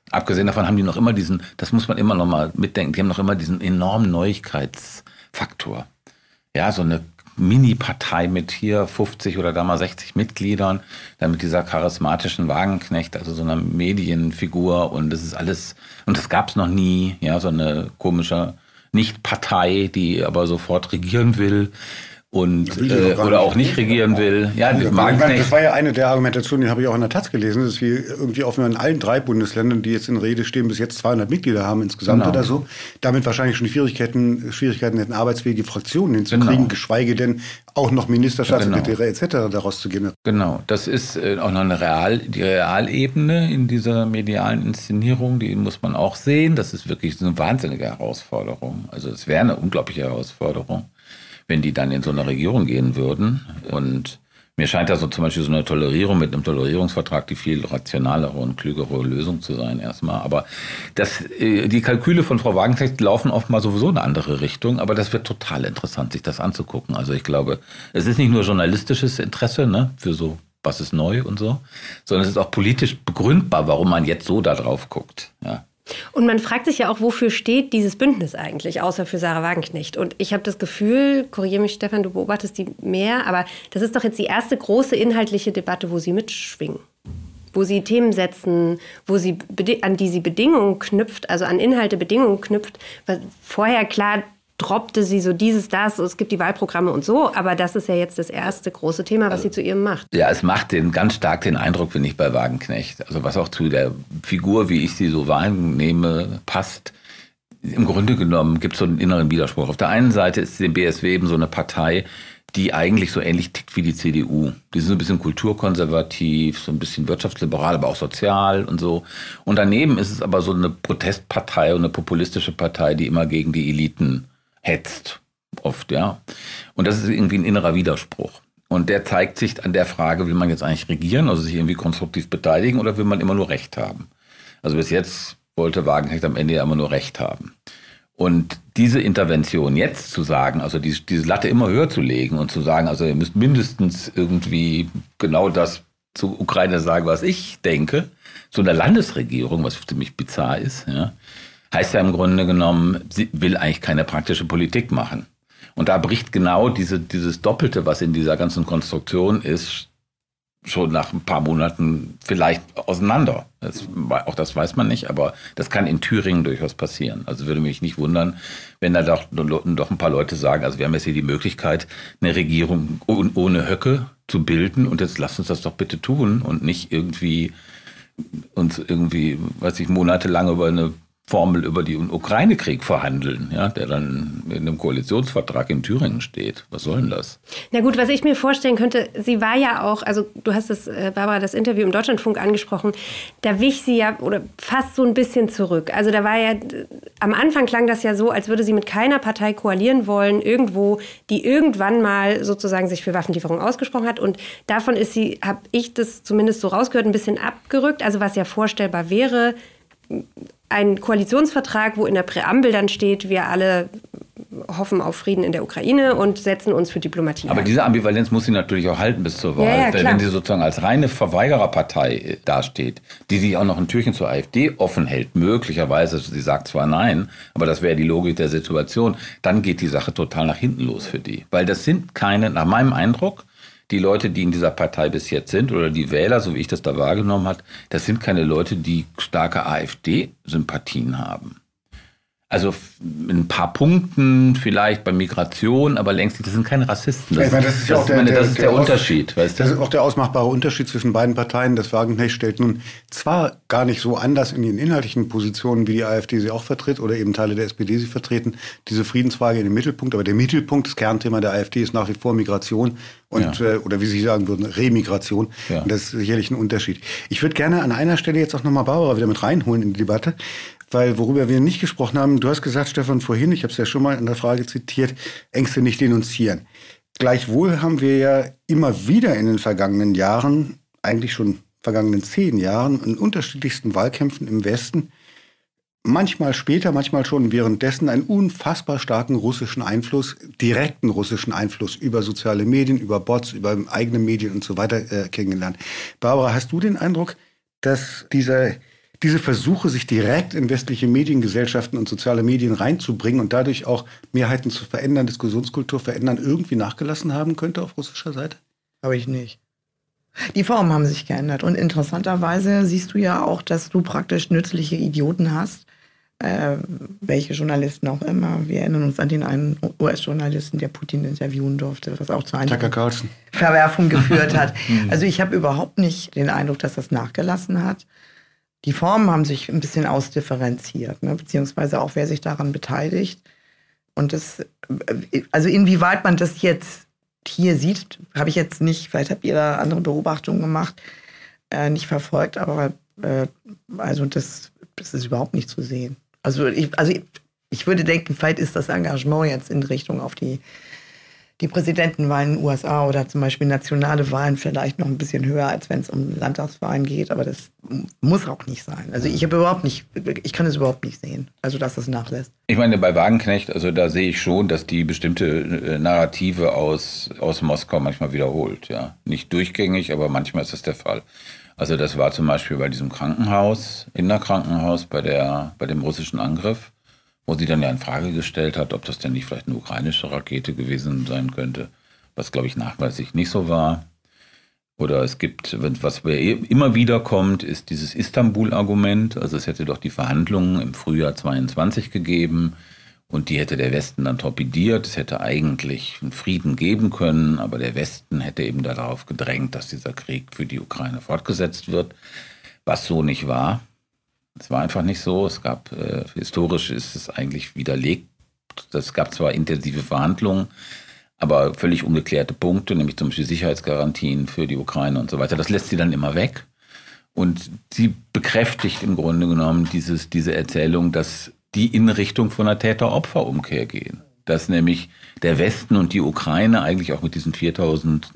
Abgesehen davon haben die noch immer diesen, das muss man immer noch mal mitdenken, die haben noch immer diesen enormen Neuigkeitsfaktor. Ja, so eine Mini-Partei mit hier fünfzig oder da mal sechzig Mitgliedern, dann mit dieser charismatischen Wagenknecht, also so einer Medienfigur, und das ist alles, und das gab es noch nie, ja, so eine komische Nicht-Partei, die aber sofort regieren will. Und äh, oder auch nicht regieren will. Ja, ja, meine, das war ja eine der Argumentationen, die habe ich auch in der Taz gelesen, dass wir irgendwie offenbar in allen drei Bundesländern, die jetzt in Rede stehen, bis jetzt zweihundert Mitglieder haben insgesamt genau. oder so, damit wahrscheinlich schon Schwierigkeiten, Schwierigkeiten hätten, arbeitsfähige Fraktionen hinzukriegen, genau. geschweige denn auch noch Ministerstaatssekretäre genau. et cetera daraus zu generieren. Genau, das ist äh, auch noch eine Real, die Realebene in dieser medialen Inszenierung, die muss man auch sehen. Das ist wirklich eine wahnsinnige Herausforderung. Also es wäre eine unglaubliche Herausforderung, wenn die dann in so eine Regierung gehen würden. Und mir scheint da so zum Beispiel so eine Tolerierung mit einem Tolerierungsvertrag die viel rationalere und klügere Lösung zu sein erstmal. Aber das, die Kalküle von Frau Wagenknecht laufen oft mal sowieso in eine andere Richtung. Aber das wird total interessant, sich das anzugucken. Also ich glaube, es ist nicht nur journalistisches Interesse, ne, für so, was ist neu und so, sondern es ist auch politisch begründbar, warum man jetzt so da drauf guckt, ja. Und man fragt sich ja auch, wofür steht dieses Bündnis eigentlich, außer für Sarah Wagenknecht. Und ich habe das Gefühl, korrigiere mich Stefan, du beobachtest die mehr, aber das ist doch jetzt die erste große inhaltliche Debatte, wo sie mitschwingen. Wo sie Themen setzen, wo sie, an die sie Bedingungen knüpft, also an Inhalte Bedingungen knüpft. Weil vorher, klar, droppte sie so dieses, das, es gibt die Wahlprogramme und so, aber das ist ja jetzt das erste große Thema, was also, sie zu ihrem macht. Ja, es macht den, ganz stark den Eindruck, finde ich, bei Wagenknecht, also was auch zu der Figur, wie ich sie so wahrnehme, passt. Im Grunde genommen gibt es so einen inneren Widerspruch. Auf der einen Seite ist die B S W eben so eine Partei, die eigentlich so ähnlich tickt wie die C D U. Die sind so ein bisschen kulturkonservativ, so ein bisschen wirtschaftsliberal, aber auch sozial und so. Und daneben ist es aber so eine Protestpartei und eine populistische Partei, die immer gegen die Eliten hetzt, oft, ja. Und das ist irgendwie ein innerer Widerspruch. Und der zeigt sich an der Frage, will man jetzt eigentlich regieren, also sich irgendwie konstruktiv beteiligen, oder will man immer nur Recht haben? Also bis jetzt wollte Wagenknecht am Ende ja immer nur Recht haben. Und diese Intervention jetzt zu sagen, also diese, diese Latte immer höher zu legen und zu sagen, also ihr müsst mindestens irgendwie genau das zur Ukraine sagen, was ich denke, so eine Landesregierung, was ziemlich bizarr ist, ja, heißt ja im Grunde genommen, sie will eigentlich keine praktische Politik machen. Und da bricht genau diese, dieses Doppelte, was in dieser ganzen Konstruktion ist, schon nach ein paar Monaten vielleicht auseinander. Das, auch das weiß man nicht, aber das kann in Thüringen durchaus passieren. Also würde mich nicht wundern, wenn da doch, doch ein paar Leute sagen, also wir haben jetzt hier die Möglichkeit, eine Regierung ohne Höcke zu bilden, und jetzt lasst uns das doch bitte tun und nicht irgendwie uns irgendwie, weiß ich, monatelang über eine Formel über den Ukraine-Krieg verhandeln, ja, der dann in einem Koalitionsvertrag in Thüringen steht. Was soll denn das? Na gut, was ich mir vorstellen könnte, sie war ja auch, also du hast das, Barbara, das Interview im Deutschlandfunk angesprochen, da wich sie ja oder fast so ein bisschen zurück. Also da war ja, am Anfang klang das ja so, als würde sie mit keiner Partei koalieren wollen, irgendwo, die irgendwann mal sozusagen sich für Waffenlieferungen ausgesprochen hat, und davon ist sie, habe ich das zumindest so rausgehört, ein bisschen abgerückt, also was ja vorstellbar wäre, ein Koalitionsvertrag, wo in der Präambel dann steht, wir alle hoffen auf Frieden in der Ukraine und setzen uns für Diplomatie Aber ein. diese Ambivalenz muss sie natürlich auch halten bis zur Wahl. Ja, ja, wenn sie sozusagen als reine Verweigererpartei dasteht, die sich auch noch ein Türchen zur AfD offen hält, möglicherweise, sie sagt zwar nein, aber das wäre die Logik der Situation, dann geht die Sache total nach hinten los für die. Weil das sind keine, nach meinem Eindruck, die Leute, die in dieser Partei bis jetzt sind, oder die Wähler, so wie ich das da wahrgenommen habe, das sind keine Leute, die starke AfD-Sympathien haben. Also in ein paar Punkten vielleicht bei Migration, aber längst nicht, das sind keine Rassisten. Das, ich meine, das ist ja auch der, meine, der, das ist der, der Unterschied. Weißt du? Das ist auch der ausmachbare Unterschied zwischen beiden Parteien. Das Wagenknecht stellt nun zwar gar nicht so anders in den inhaltlichen Positionen, wie die AfD sie auch vertritt oder eben Teile der S P D sie vertreten, diese Friedensfrage in den Mittelpunkt. Aber der Mittelpunkt, das Kernthema der AfD ist nach wie vor Migration und ja. äh, oder wie Sie sagen würden, Remigration. Ja. Und das ist sicherlich ein Unterschied. Ich würde gerne an einer Stelle jetzt auch nochmal Barbara wieder mit reinholen in die Debatte. Weil worüber wir nicht gesprochen haben, du hast gesagt, Stefan, vorhin, ich habe es ja schon mal in der Frage zitiert, Ängste nicht denunzieren. Gleichwohl haben wir ja immer wieder in den vergangenen Jahren, eigentlich schon vergangenen zehn Jahren, in unterschiedlichsten Wahlkämpfen im Westen, manchmal später, manchmal schon währenddessen einen unfassbar starken russischen Einfluss, direkten russischen Einfluss über soziale Medien, über Bots, über eigene Medien und so weiter äh, kennengelernt. Barbara, hast du den Eindruck, dass dieser diese Versuche, sich direkt in westliche Mediengesellschaften und soziale Medien reinzubringen und dadurch auch Mehrheiten zu verändern, Diskussionskultur verändern, irgendwie nachgelassen haben könnte auf russischer Seite? Glaube ich nicht. Die Formen haben sich geändert. Und interessanterweise siehst du ja auch, dass du praktisch nützliche Idioten hast, äh, welche Journalisten auch immer. Wir erinnern uns an den einen U S-Journalisten, der Putin interviewen durfte, was auch zu einer Verwerfung geführt hat. Also ich habe überhaupt nicht den Eindruck, dass das nachgelassen hat. Die Formen haben sich ein bisschen ausdifferenziert, ne? Beziehungsweise auch, wer sich daran beteiligt. Und das, also inwieweit man das jetzt hier sieht, habe ich jetzt nicht, vielleicht habt ihr da andere Beobachtungen gemacht, äh, nicht verfolgt, aber äh, also das, das ist überhaupt nicht zu sehen. Also ich, also ich, ich würde denken, vielleicht ist das Engagement jetzt in Richtung auf die, die Präsidentenwahlen in den U S A oder zum Beispiel nationale Wahlen vielleicht noch ein bisschen höher, als wenn es um Landtagswahlen geht, aber das muss auch nicht sein. Also ich habe überhaupt nicht, ich kann es überhaupt nicht sehen, also dass das nachlässt. Ich meine, bei Wagenknecht, also da sehe ich schon, dass die bestimmte Narrative aus, aus Moskau manchmal wiederholt, ja. Nicht durchgängig, aber manchmal ist das der Fall. Also das war zum Beispiel bei diesem Krankenhaus, Kinderkrankenhaus, bei der, bei dem russischen Angriff, wo sie dann ja in Frage gestellt hat, ob das denn nicht vielleicht eine ukrainische Rakete gewesen sein könnte, was, glaube ich, nachweislich nicht so war. Oder es gibt, was immer wieder kommt, ist dieses Istanbul-Argument. Also es hätte doch die Verhandlungen im Frühjahr zweiundzwanzig gegeben und die hätte der Westen dann torpediert. Es hätte eigentlich einen Frieden geben können, aber der Westen hätte eben darauf gedrängt, dass dieser Krieg für die Ukraine fortgesetzt wird, was so nicht war. Es war einfach nicht so. Es gab, äh, historisch ist es eigentlich widerlegt. Es gab zwar intensive Verhandlungen, aber völlig ungeklärte Punkte, nämlich zum Beispiel Sicherheitsgarantien für die Ukraine und so weiter. Das lässt sie dann immer weg. Und sie bekräftigt im Grunde genommen dieses, diese Erzählung, dass die in Richtung von einer Täter-Opfer-Umkehr gehen. Dass nämlich der Westen und die Ukraine eigentlich auch mit diesen viertausend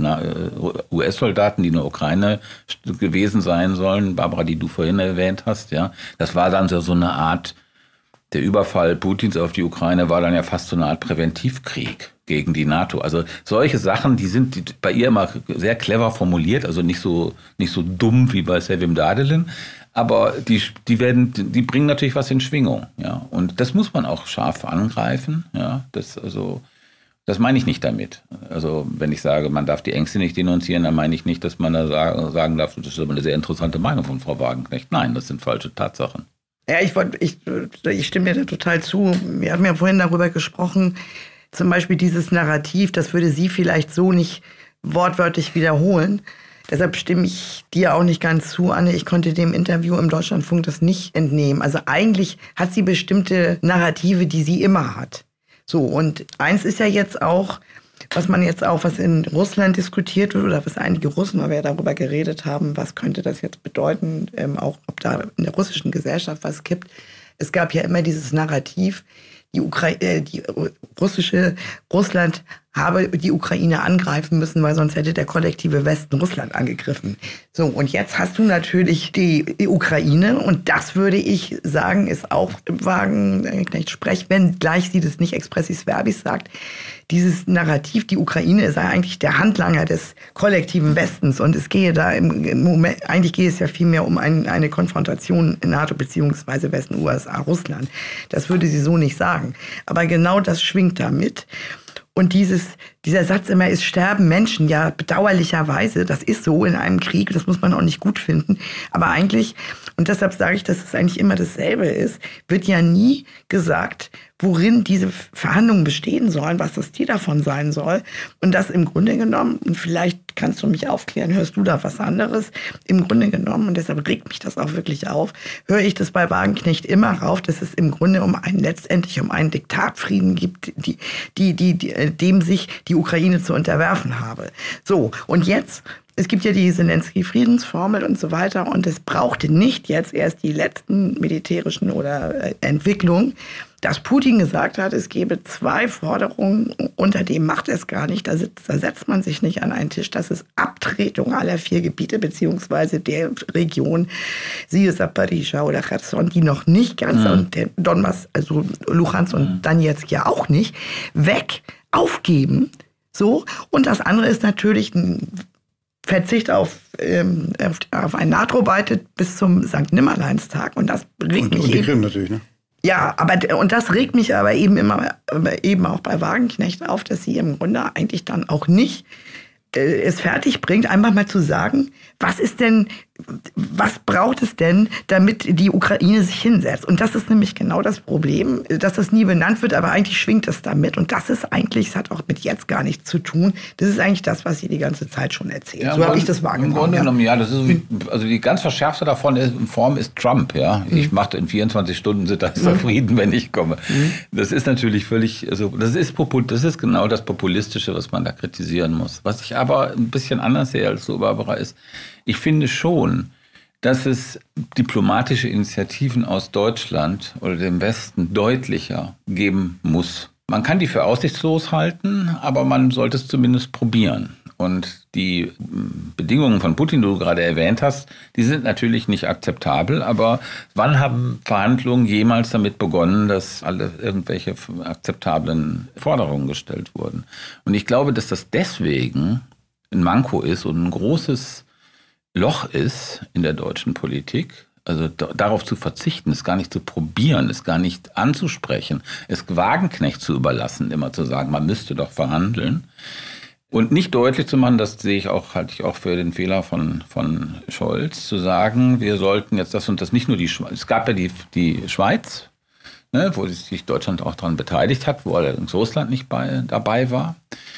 U S-Soldaten, die in der Ukraine gewesen sein sollen, Barbara, die du vorhin erwähnt hast, ja, das war dann so eine Art, der Überfall Putins auf die Ukraine war dann ja fast so eine Art Präventivkrieg gegen die NATO. Also solche Sachen, die sind die, bei ihr immer sehr clever formuliert, also nicht so, nicht so dumm wie bei Sevim Dadelin, aber die, die werden, die bringen natürlich was in Schwingung, ja. Und das muss man auch scharf angreifen, ja. Das, also, das meine ich nicht damit. Also, wenn ich sage, man darf die Ängste nicht denunzieren, dann meine ich nicht, dass man da sagen darf, das ist aber eine sehr interessante Meinung von Frau Wagenknecht. Nein, das sind falsche Tatsachen. Ja, ich wollte, ich, ich stimme dir da total zu. Wir haben ja vorhin darüber gesprochen, zum Beispiel dieses Narrativ, das würde sie vielleicht so nicht wortwörtlich wiederholen. Deshalb stimme ich dir auch nicht ganz zu, Anne. Ich konnte dem Interview im Deutschlandfunk das nicht entnehmen. Also eigentlich hat sie bestimmte Narrative, die sie immer hat. So, und eins ist ja jetzt auch, was man jetzt auch, was in Russland diskutiert wird, oder was einige Russen, weil wir ja darüber geredet haben, was könnte das jetzt bedeuten, ähm, auch ob da in der russischen Gesellschaft was gibt. Es gab ja immer dieses Narrativ, die, Ukra- äh, die russische Russland habe die Ukraine angreifen müssen, weil sonst hätte der kollektive Westen Russland angegriffen. So, und jetzt hast du natürlich die, die Ukraine, und das würde ich sagen, ist auch im Wagenknecht Sprech, wenn gleich sie das nicht expressis verbis sagt, dieses Narrativ, die Ukraine sei eigentlich der Handlanger des kollektiven Westens, und es gehe da im, im Moment, eigentlich gehe es ja vielmehr um ein, eine Konfrontation in NATO beziehungsweise Westen, U S A, Russland. Das würde sie so nicht sagen. Aber genau das schwingt da mit. Und dieses, dieser Satz immer, es sterben Menschen, ja, bedauerlicherweise, das ist so in einem Krieg, das muss man auch nicht gut finden. Aber eigentlich, und deshalb sage ich, dass es eigentlich immer dasselbe ist, wird ja nie gesagt, worin diese Verhandlungen bestehen sollen, was das Ziel davon sein soll. Und das im Grunde genommen, und vielleicht kannst du mich aufklären, hörst du da was anderes, im Grunde genommen, und deshalb regt mich das auch wirklich auf, höre ich das bei Wagenknecht immer rauf, dass es im Grunde um einen, letztendlich um einen Diktatfrieden gibt, die, die, die, die, dem sich die Ukraine zu unterwerfen habe. So, und jetzt, es gibt ja die Zelensky-Friedensformel und so weiter, und es brauchte nicht jetzt erst die letzten militärischen oder Entwicklungen, dass Putin gesagt hat, es gebe zwei Forderungen, unter dem macht er es gar nicht, da, sitzt, da setzt man sich nicht an einen Tisch, das ist Abtretung aller vier Gebiete, beziehungsweise der Region, siehe Zaporizhzhia oder Cherson, die noch nicht ganz, mhm. und der Donbass, also Luhansk und mhm. Donetsk ja auch nicht, weg, aufgeben, so. Und das andere ist natürlich, Verzicht auf, ähm, auf, auf ein NATO-Beitritt bis zum Sankt Nimmerleinstag. Und das regt und, mich und die eben, Krim natürlich, ne? Ja, aber und das regt mich aber eben immer eben auch bei Wagenknecht auf, dass sie im Grunde eigentlich dann auch nicht äh, es fertig bringt, einfach mal zu sagen, was ist denn, was braucht es denn, damit die Ukraine sich hinsetzt? Und das ist nämlich genau das Problem, dass das nie benannt wird, aber eigentlich schwingt es damit. Und das ist eigentlich, es hat auch mit jetzt gar nichts zu tun. Das ist eigentlich das, was sie die ganze Zeit schon erzählt. Ja, so habe ich das wahrgenommen. Im Grunde ja. genommen, ja, das ist so wie, also die ganz verschärfte davon ist, Form ist Trump, ja. Ich Mhm. mache in vierundzwanzig Stunden sind da ist der Mhm. Frieden, wenn ich komme. Mhm. Das ist natürlich völlig, also das ist popul, das ist genau das Populistische, was man da kritisieren muss. Was ich aber ein bisschen anders sehe als du, Barbara, ist, ich finde schon, dass es diplomatische Initiativen aus Deutschland oder dem Westen deutlicher geben muss. Man kann die für aussichtslos halten, aber man sollte es zumindest probieren. Und die Bedingungen von Putin, die du gerade erwähnt hast, die sind natürlich nicht akzeptabel. Aber wann haben Verhandlungen jemals damit begonnen, dass alle irgendwelche akzeptablen Forderungen gestellt wurden? Und ich glaube, dass das deswegen ein Manko ist und ein großes Loch ist in der deutschen Politik. Also da, darauf zu verzichten, es gar nicht zu probieren, es gar nicht anzusprechen, es Wagenknecht zu überlassen, immer zu sagen, man müsste doch verhandeln. Und nicht deutlich zu machen, das sehe ich auch, halte ich auch für den Fehler von, von Scholz, zu sagen, wir sollten jetzt das und das, nicht nur die Schweiz, es gab ja die, die Schweiz, ne, wo sich Deutschland auch daran beteiligt hat, wo allerdings Russland nicht bei, dabei war.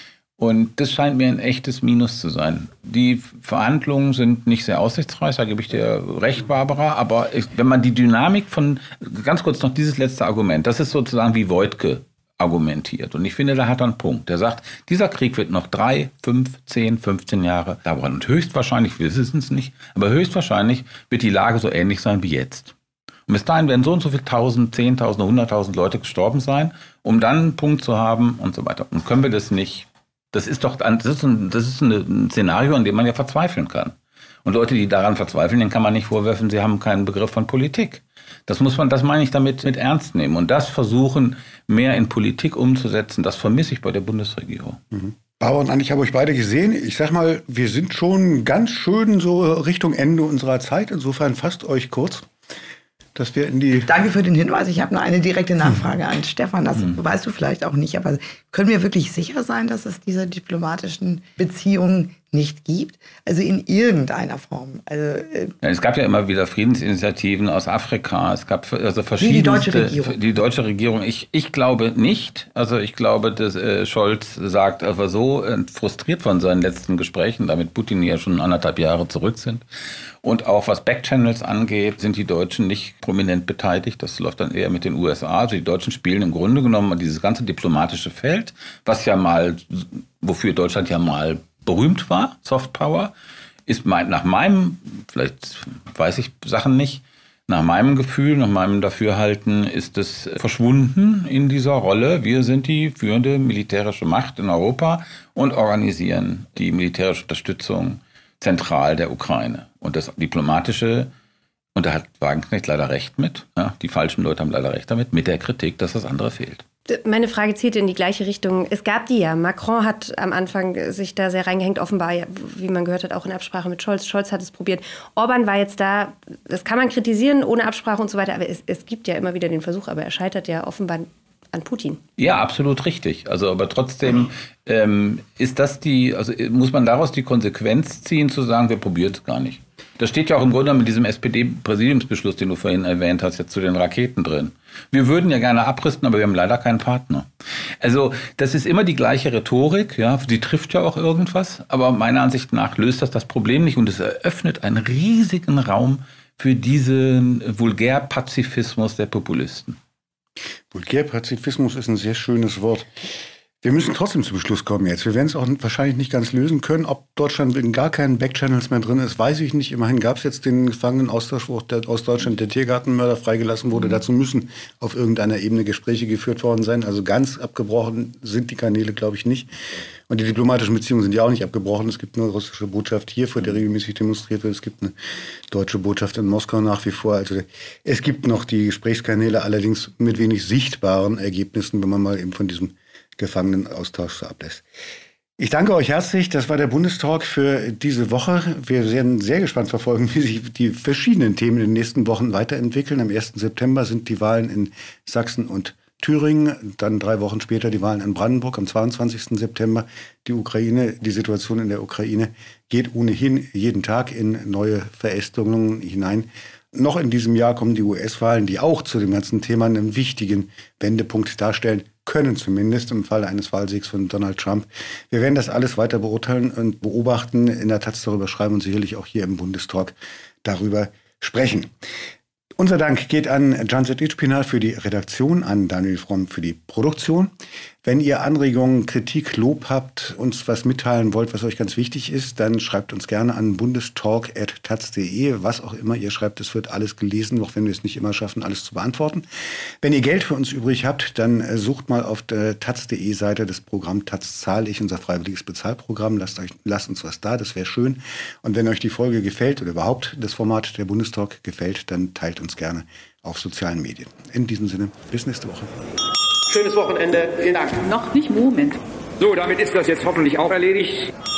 Und das scheint mir ein echtes Minus zu sein. Die Verhandlungen sind nicht sehr aussichtsreich, da gebe ich dir recht, Barbara. Aber ich, wenn man die Dynamik von, ganz kurz noch dieses letzte Argument, das ist sozusagen wie Woidke argumentiert. Und ich finde, da hat er einen Punkt. Der sagt, dieser Krieg wird noch drei, fünf, zehn, fünfzehn Jahre dauern. Und höchstwahrscheinlich, wir wissen es nicht, aber höchstwahrscheinlich wird die Lage so ähnlich sein wie jetzt. Und bis dahin werden so und so viele tausend, zehntausend, hunderttausend Leute gestorben sein, um dann einen Punkt zu haben und so weiter. Und können wir das nicht? Das ist doch das ist ein, das ist ein Szenario, an dem man ja verzweifeln kann. Und Leute, die daran verzweifeln, denen kann man nicht vorwerfen, sie haben keinen Begriff von Politik. Das muss man, das meine ich damit mit ernst nehmen. Und das versuchen, mehr in Politik umzusetzen, das vermisse ich bei der Bundesregierung. Mhm. Barbara und Anne, ich habe euch beide gesehen. Ich sag mal, wir sind schon ganz schön so Richtung Ende unserer Zeit. Insofern fasst euch kurz, dass wir in die... Danke für den Hinweis. Ich habe noch eine direkte Nachfrage an Stefan. Das hm. weißt du vielleicht auch nicht, aber können wir wirklich sicher sein, dass es diese diplomatischen Beziehungen nicht gibt? Also in irgendeiner Form. Also, äh ja, es gab ja immer wieder Friedensinitiativen aus Afrika. Es gab also verschiedene. Die deutsche Regierung. Die deutsche Regierung. Ich, ich glaube nicht. Also ich glaube, dass äh, Scholz sagt, er war so äh, frustriert von seinen letzten Gesprächen, damit Putin ja schon anderthalb Jahre zurück sind. Und auch was Backchannels angeht, sind die Deutschen nicht prominent beteiligt. Das läuft dann eher mit den U S A. Also die Deutschen spielen im Grunde genommen dieses ganze diplomatische Feld, was ja mal, wofür Deutschland ja mal berühmt war, Soft Power, ist mein, nach meinem, vielleicht weiß ich Sachen nicht, nach meinem Gefühl, nach meinem Dafürhalten ist es verschwunden in dieser Rolle. Wir sind die führende militärische Macht in Europa und organisieren die militärische Unterstützung zentral der Ukraine. Und das diplomatische, und da hat Wagenknecht leider recht mit, ja, die falschen Leute haben leider recht damit, mit der Kritik, dass das andere fehlt. Meine Frage zielt in die gleiche Richtung. Es gab die ja. Macron hat am Anfang sich da sehr reingehängt, offenbar, wie man gehört hat, auch in Absprache mit Scholz. Scholz hat es probiert. Orban war jetzt da, das kann man kritisieren, ohne Absprache und so weiter, aber es, es gibt ja immer wieder den Versuch, aber er scheitert ja offenbar an Putin. Ja, absolut richtig. Also, aber trotzdem ähm, ist das die, also muss man daraus die Konsequenz ziehen, zu sagen, wir probieren es gar nicht. Das steht ja auch im Grunde mit diesem S P D-Präsidiumsbeschluss, den du vorhin erwähnt hast, jetzt zu den Raketen drin. Wir würden ja gerne abrüsten, aber wir haben leider keinen Partner. Also das ist immer die gleiche Rhetorik, ja, die trifft ja auch irgendwas, aber meiner Ansicht nach löst das das Problem nicht und es eröffnet einen riesigen Raum für diesen Vulgärpazifismus der Populisten. Vulgärpazifismus ist ein sehr schönes Wort. Wir müssen trotzdem zum Beschluss kommen jetzt. Wir werden es auch wahrscheinlich nicht ganz lösen können. Ob Deutschland in gar keinen Backchannels mehr drin ist, weiß ich nicht. Immerhin gab es jetzt den Gefangenenaustausch, wo aus Deutschland der Tiergartenmörder freigelassen wurde. Mhm. Dazu müssen auf irgendeiner Ebene Gespräche geführt worden sein. Also ganz abgebrochen sind die Kanäle, glaube ich, nicht. Und die diplomatischen Beziehungen sind ja auch nicht abgebrochen. Es gibt eine russische Botschaft hier, vor der regelmäßig demonstriert wird. Es gibt eine deutsche Botschaft in Moskau nach wie vor. Also es gibt noch die Gesprächskanäle, allerdings mit wenig sichtbaren Ergebnissen, wenn man mal eben von diesem Gefangenenaustausch so ablässt. Ich danke euch herzlich. Das war der Bundestalk für diese Woche. Wir werden sehr gespannt verfolgen, wie sich die verschiedenen Themen in den nächsten Wochen weiterentwickeln. Am ersten September sind die Wahlen in Sachsen und Thüringen, dann drei Wochen später die Wahlen in Brandenburg. Am zweiundzwanzigsten September die Ukraine. Die Situation in der Ukraine geht ohnehin jeden Tag in neue Verästelungen hinein. Noch in diesem Jahr kommen die U S-Wahlen, die auch zu dem ganzen Thema einen wichtigen Wendepunkt darstellen können, zumindest im Falle eines Wahlsiegs von Donald Trump. Wir werden das alles weiter beurteilen und beobachten, in der Taz darüber schreiben und sicherlich auch hier im Bundestalk darüber sprechen. Unser Dank geht an Canset İçpınar für die Redaktion, an Daniel Fromm für die Produktion. Wenn ihr Anregungen, Kritik, Lob habt, uns was mitteilen wollt, was euch ganz wichtig ist, dann schreibt uns gerne an bundestalk at taz punkt de. Was auch immer ihr schreibt, es wird alles gelesen, auch wenn wir es nicht immer schaffen, alles zu beantworten. Wenn ihr Geld für uns übrig habt, dann sucht mal auf der taz punkt de Seite das Programm Taz zahle ich, unser freiwilliges Bezahlprogramm. Lasst, euch, lasst uns was da, das wäre schön. Und wenn euch die Folge gefällt oder überhaupt das Format der Bundestalk gefällt, dann teilt uns gerne auf sozialen Medien. In diesem Sinne, bis nächste Woche. Schönes Wochenende. Vielen Dank. Noch nicht Moment. So, damit ist das jetzt hoffentlich auch erledigt.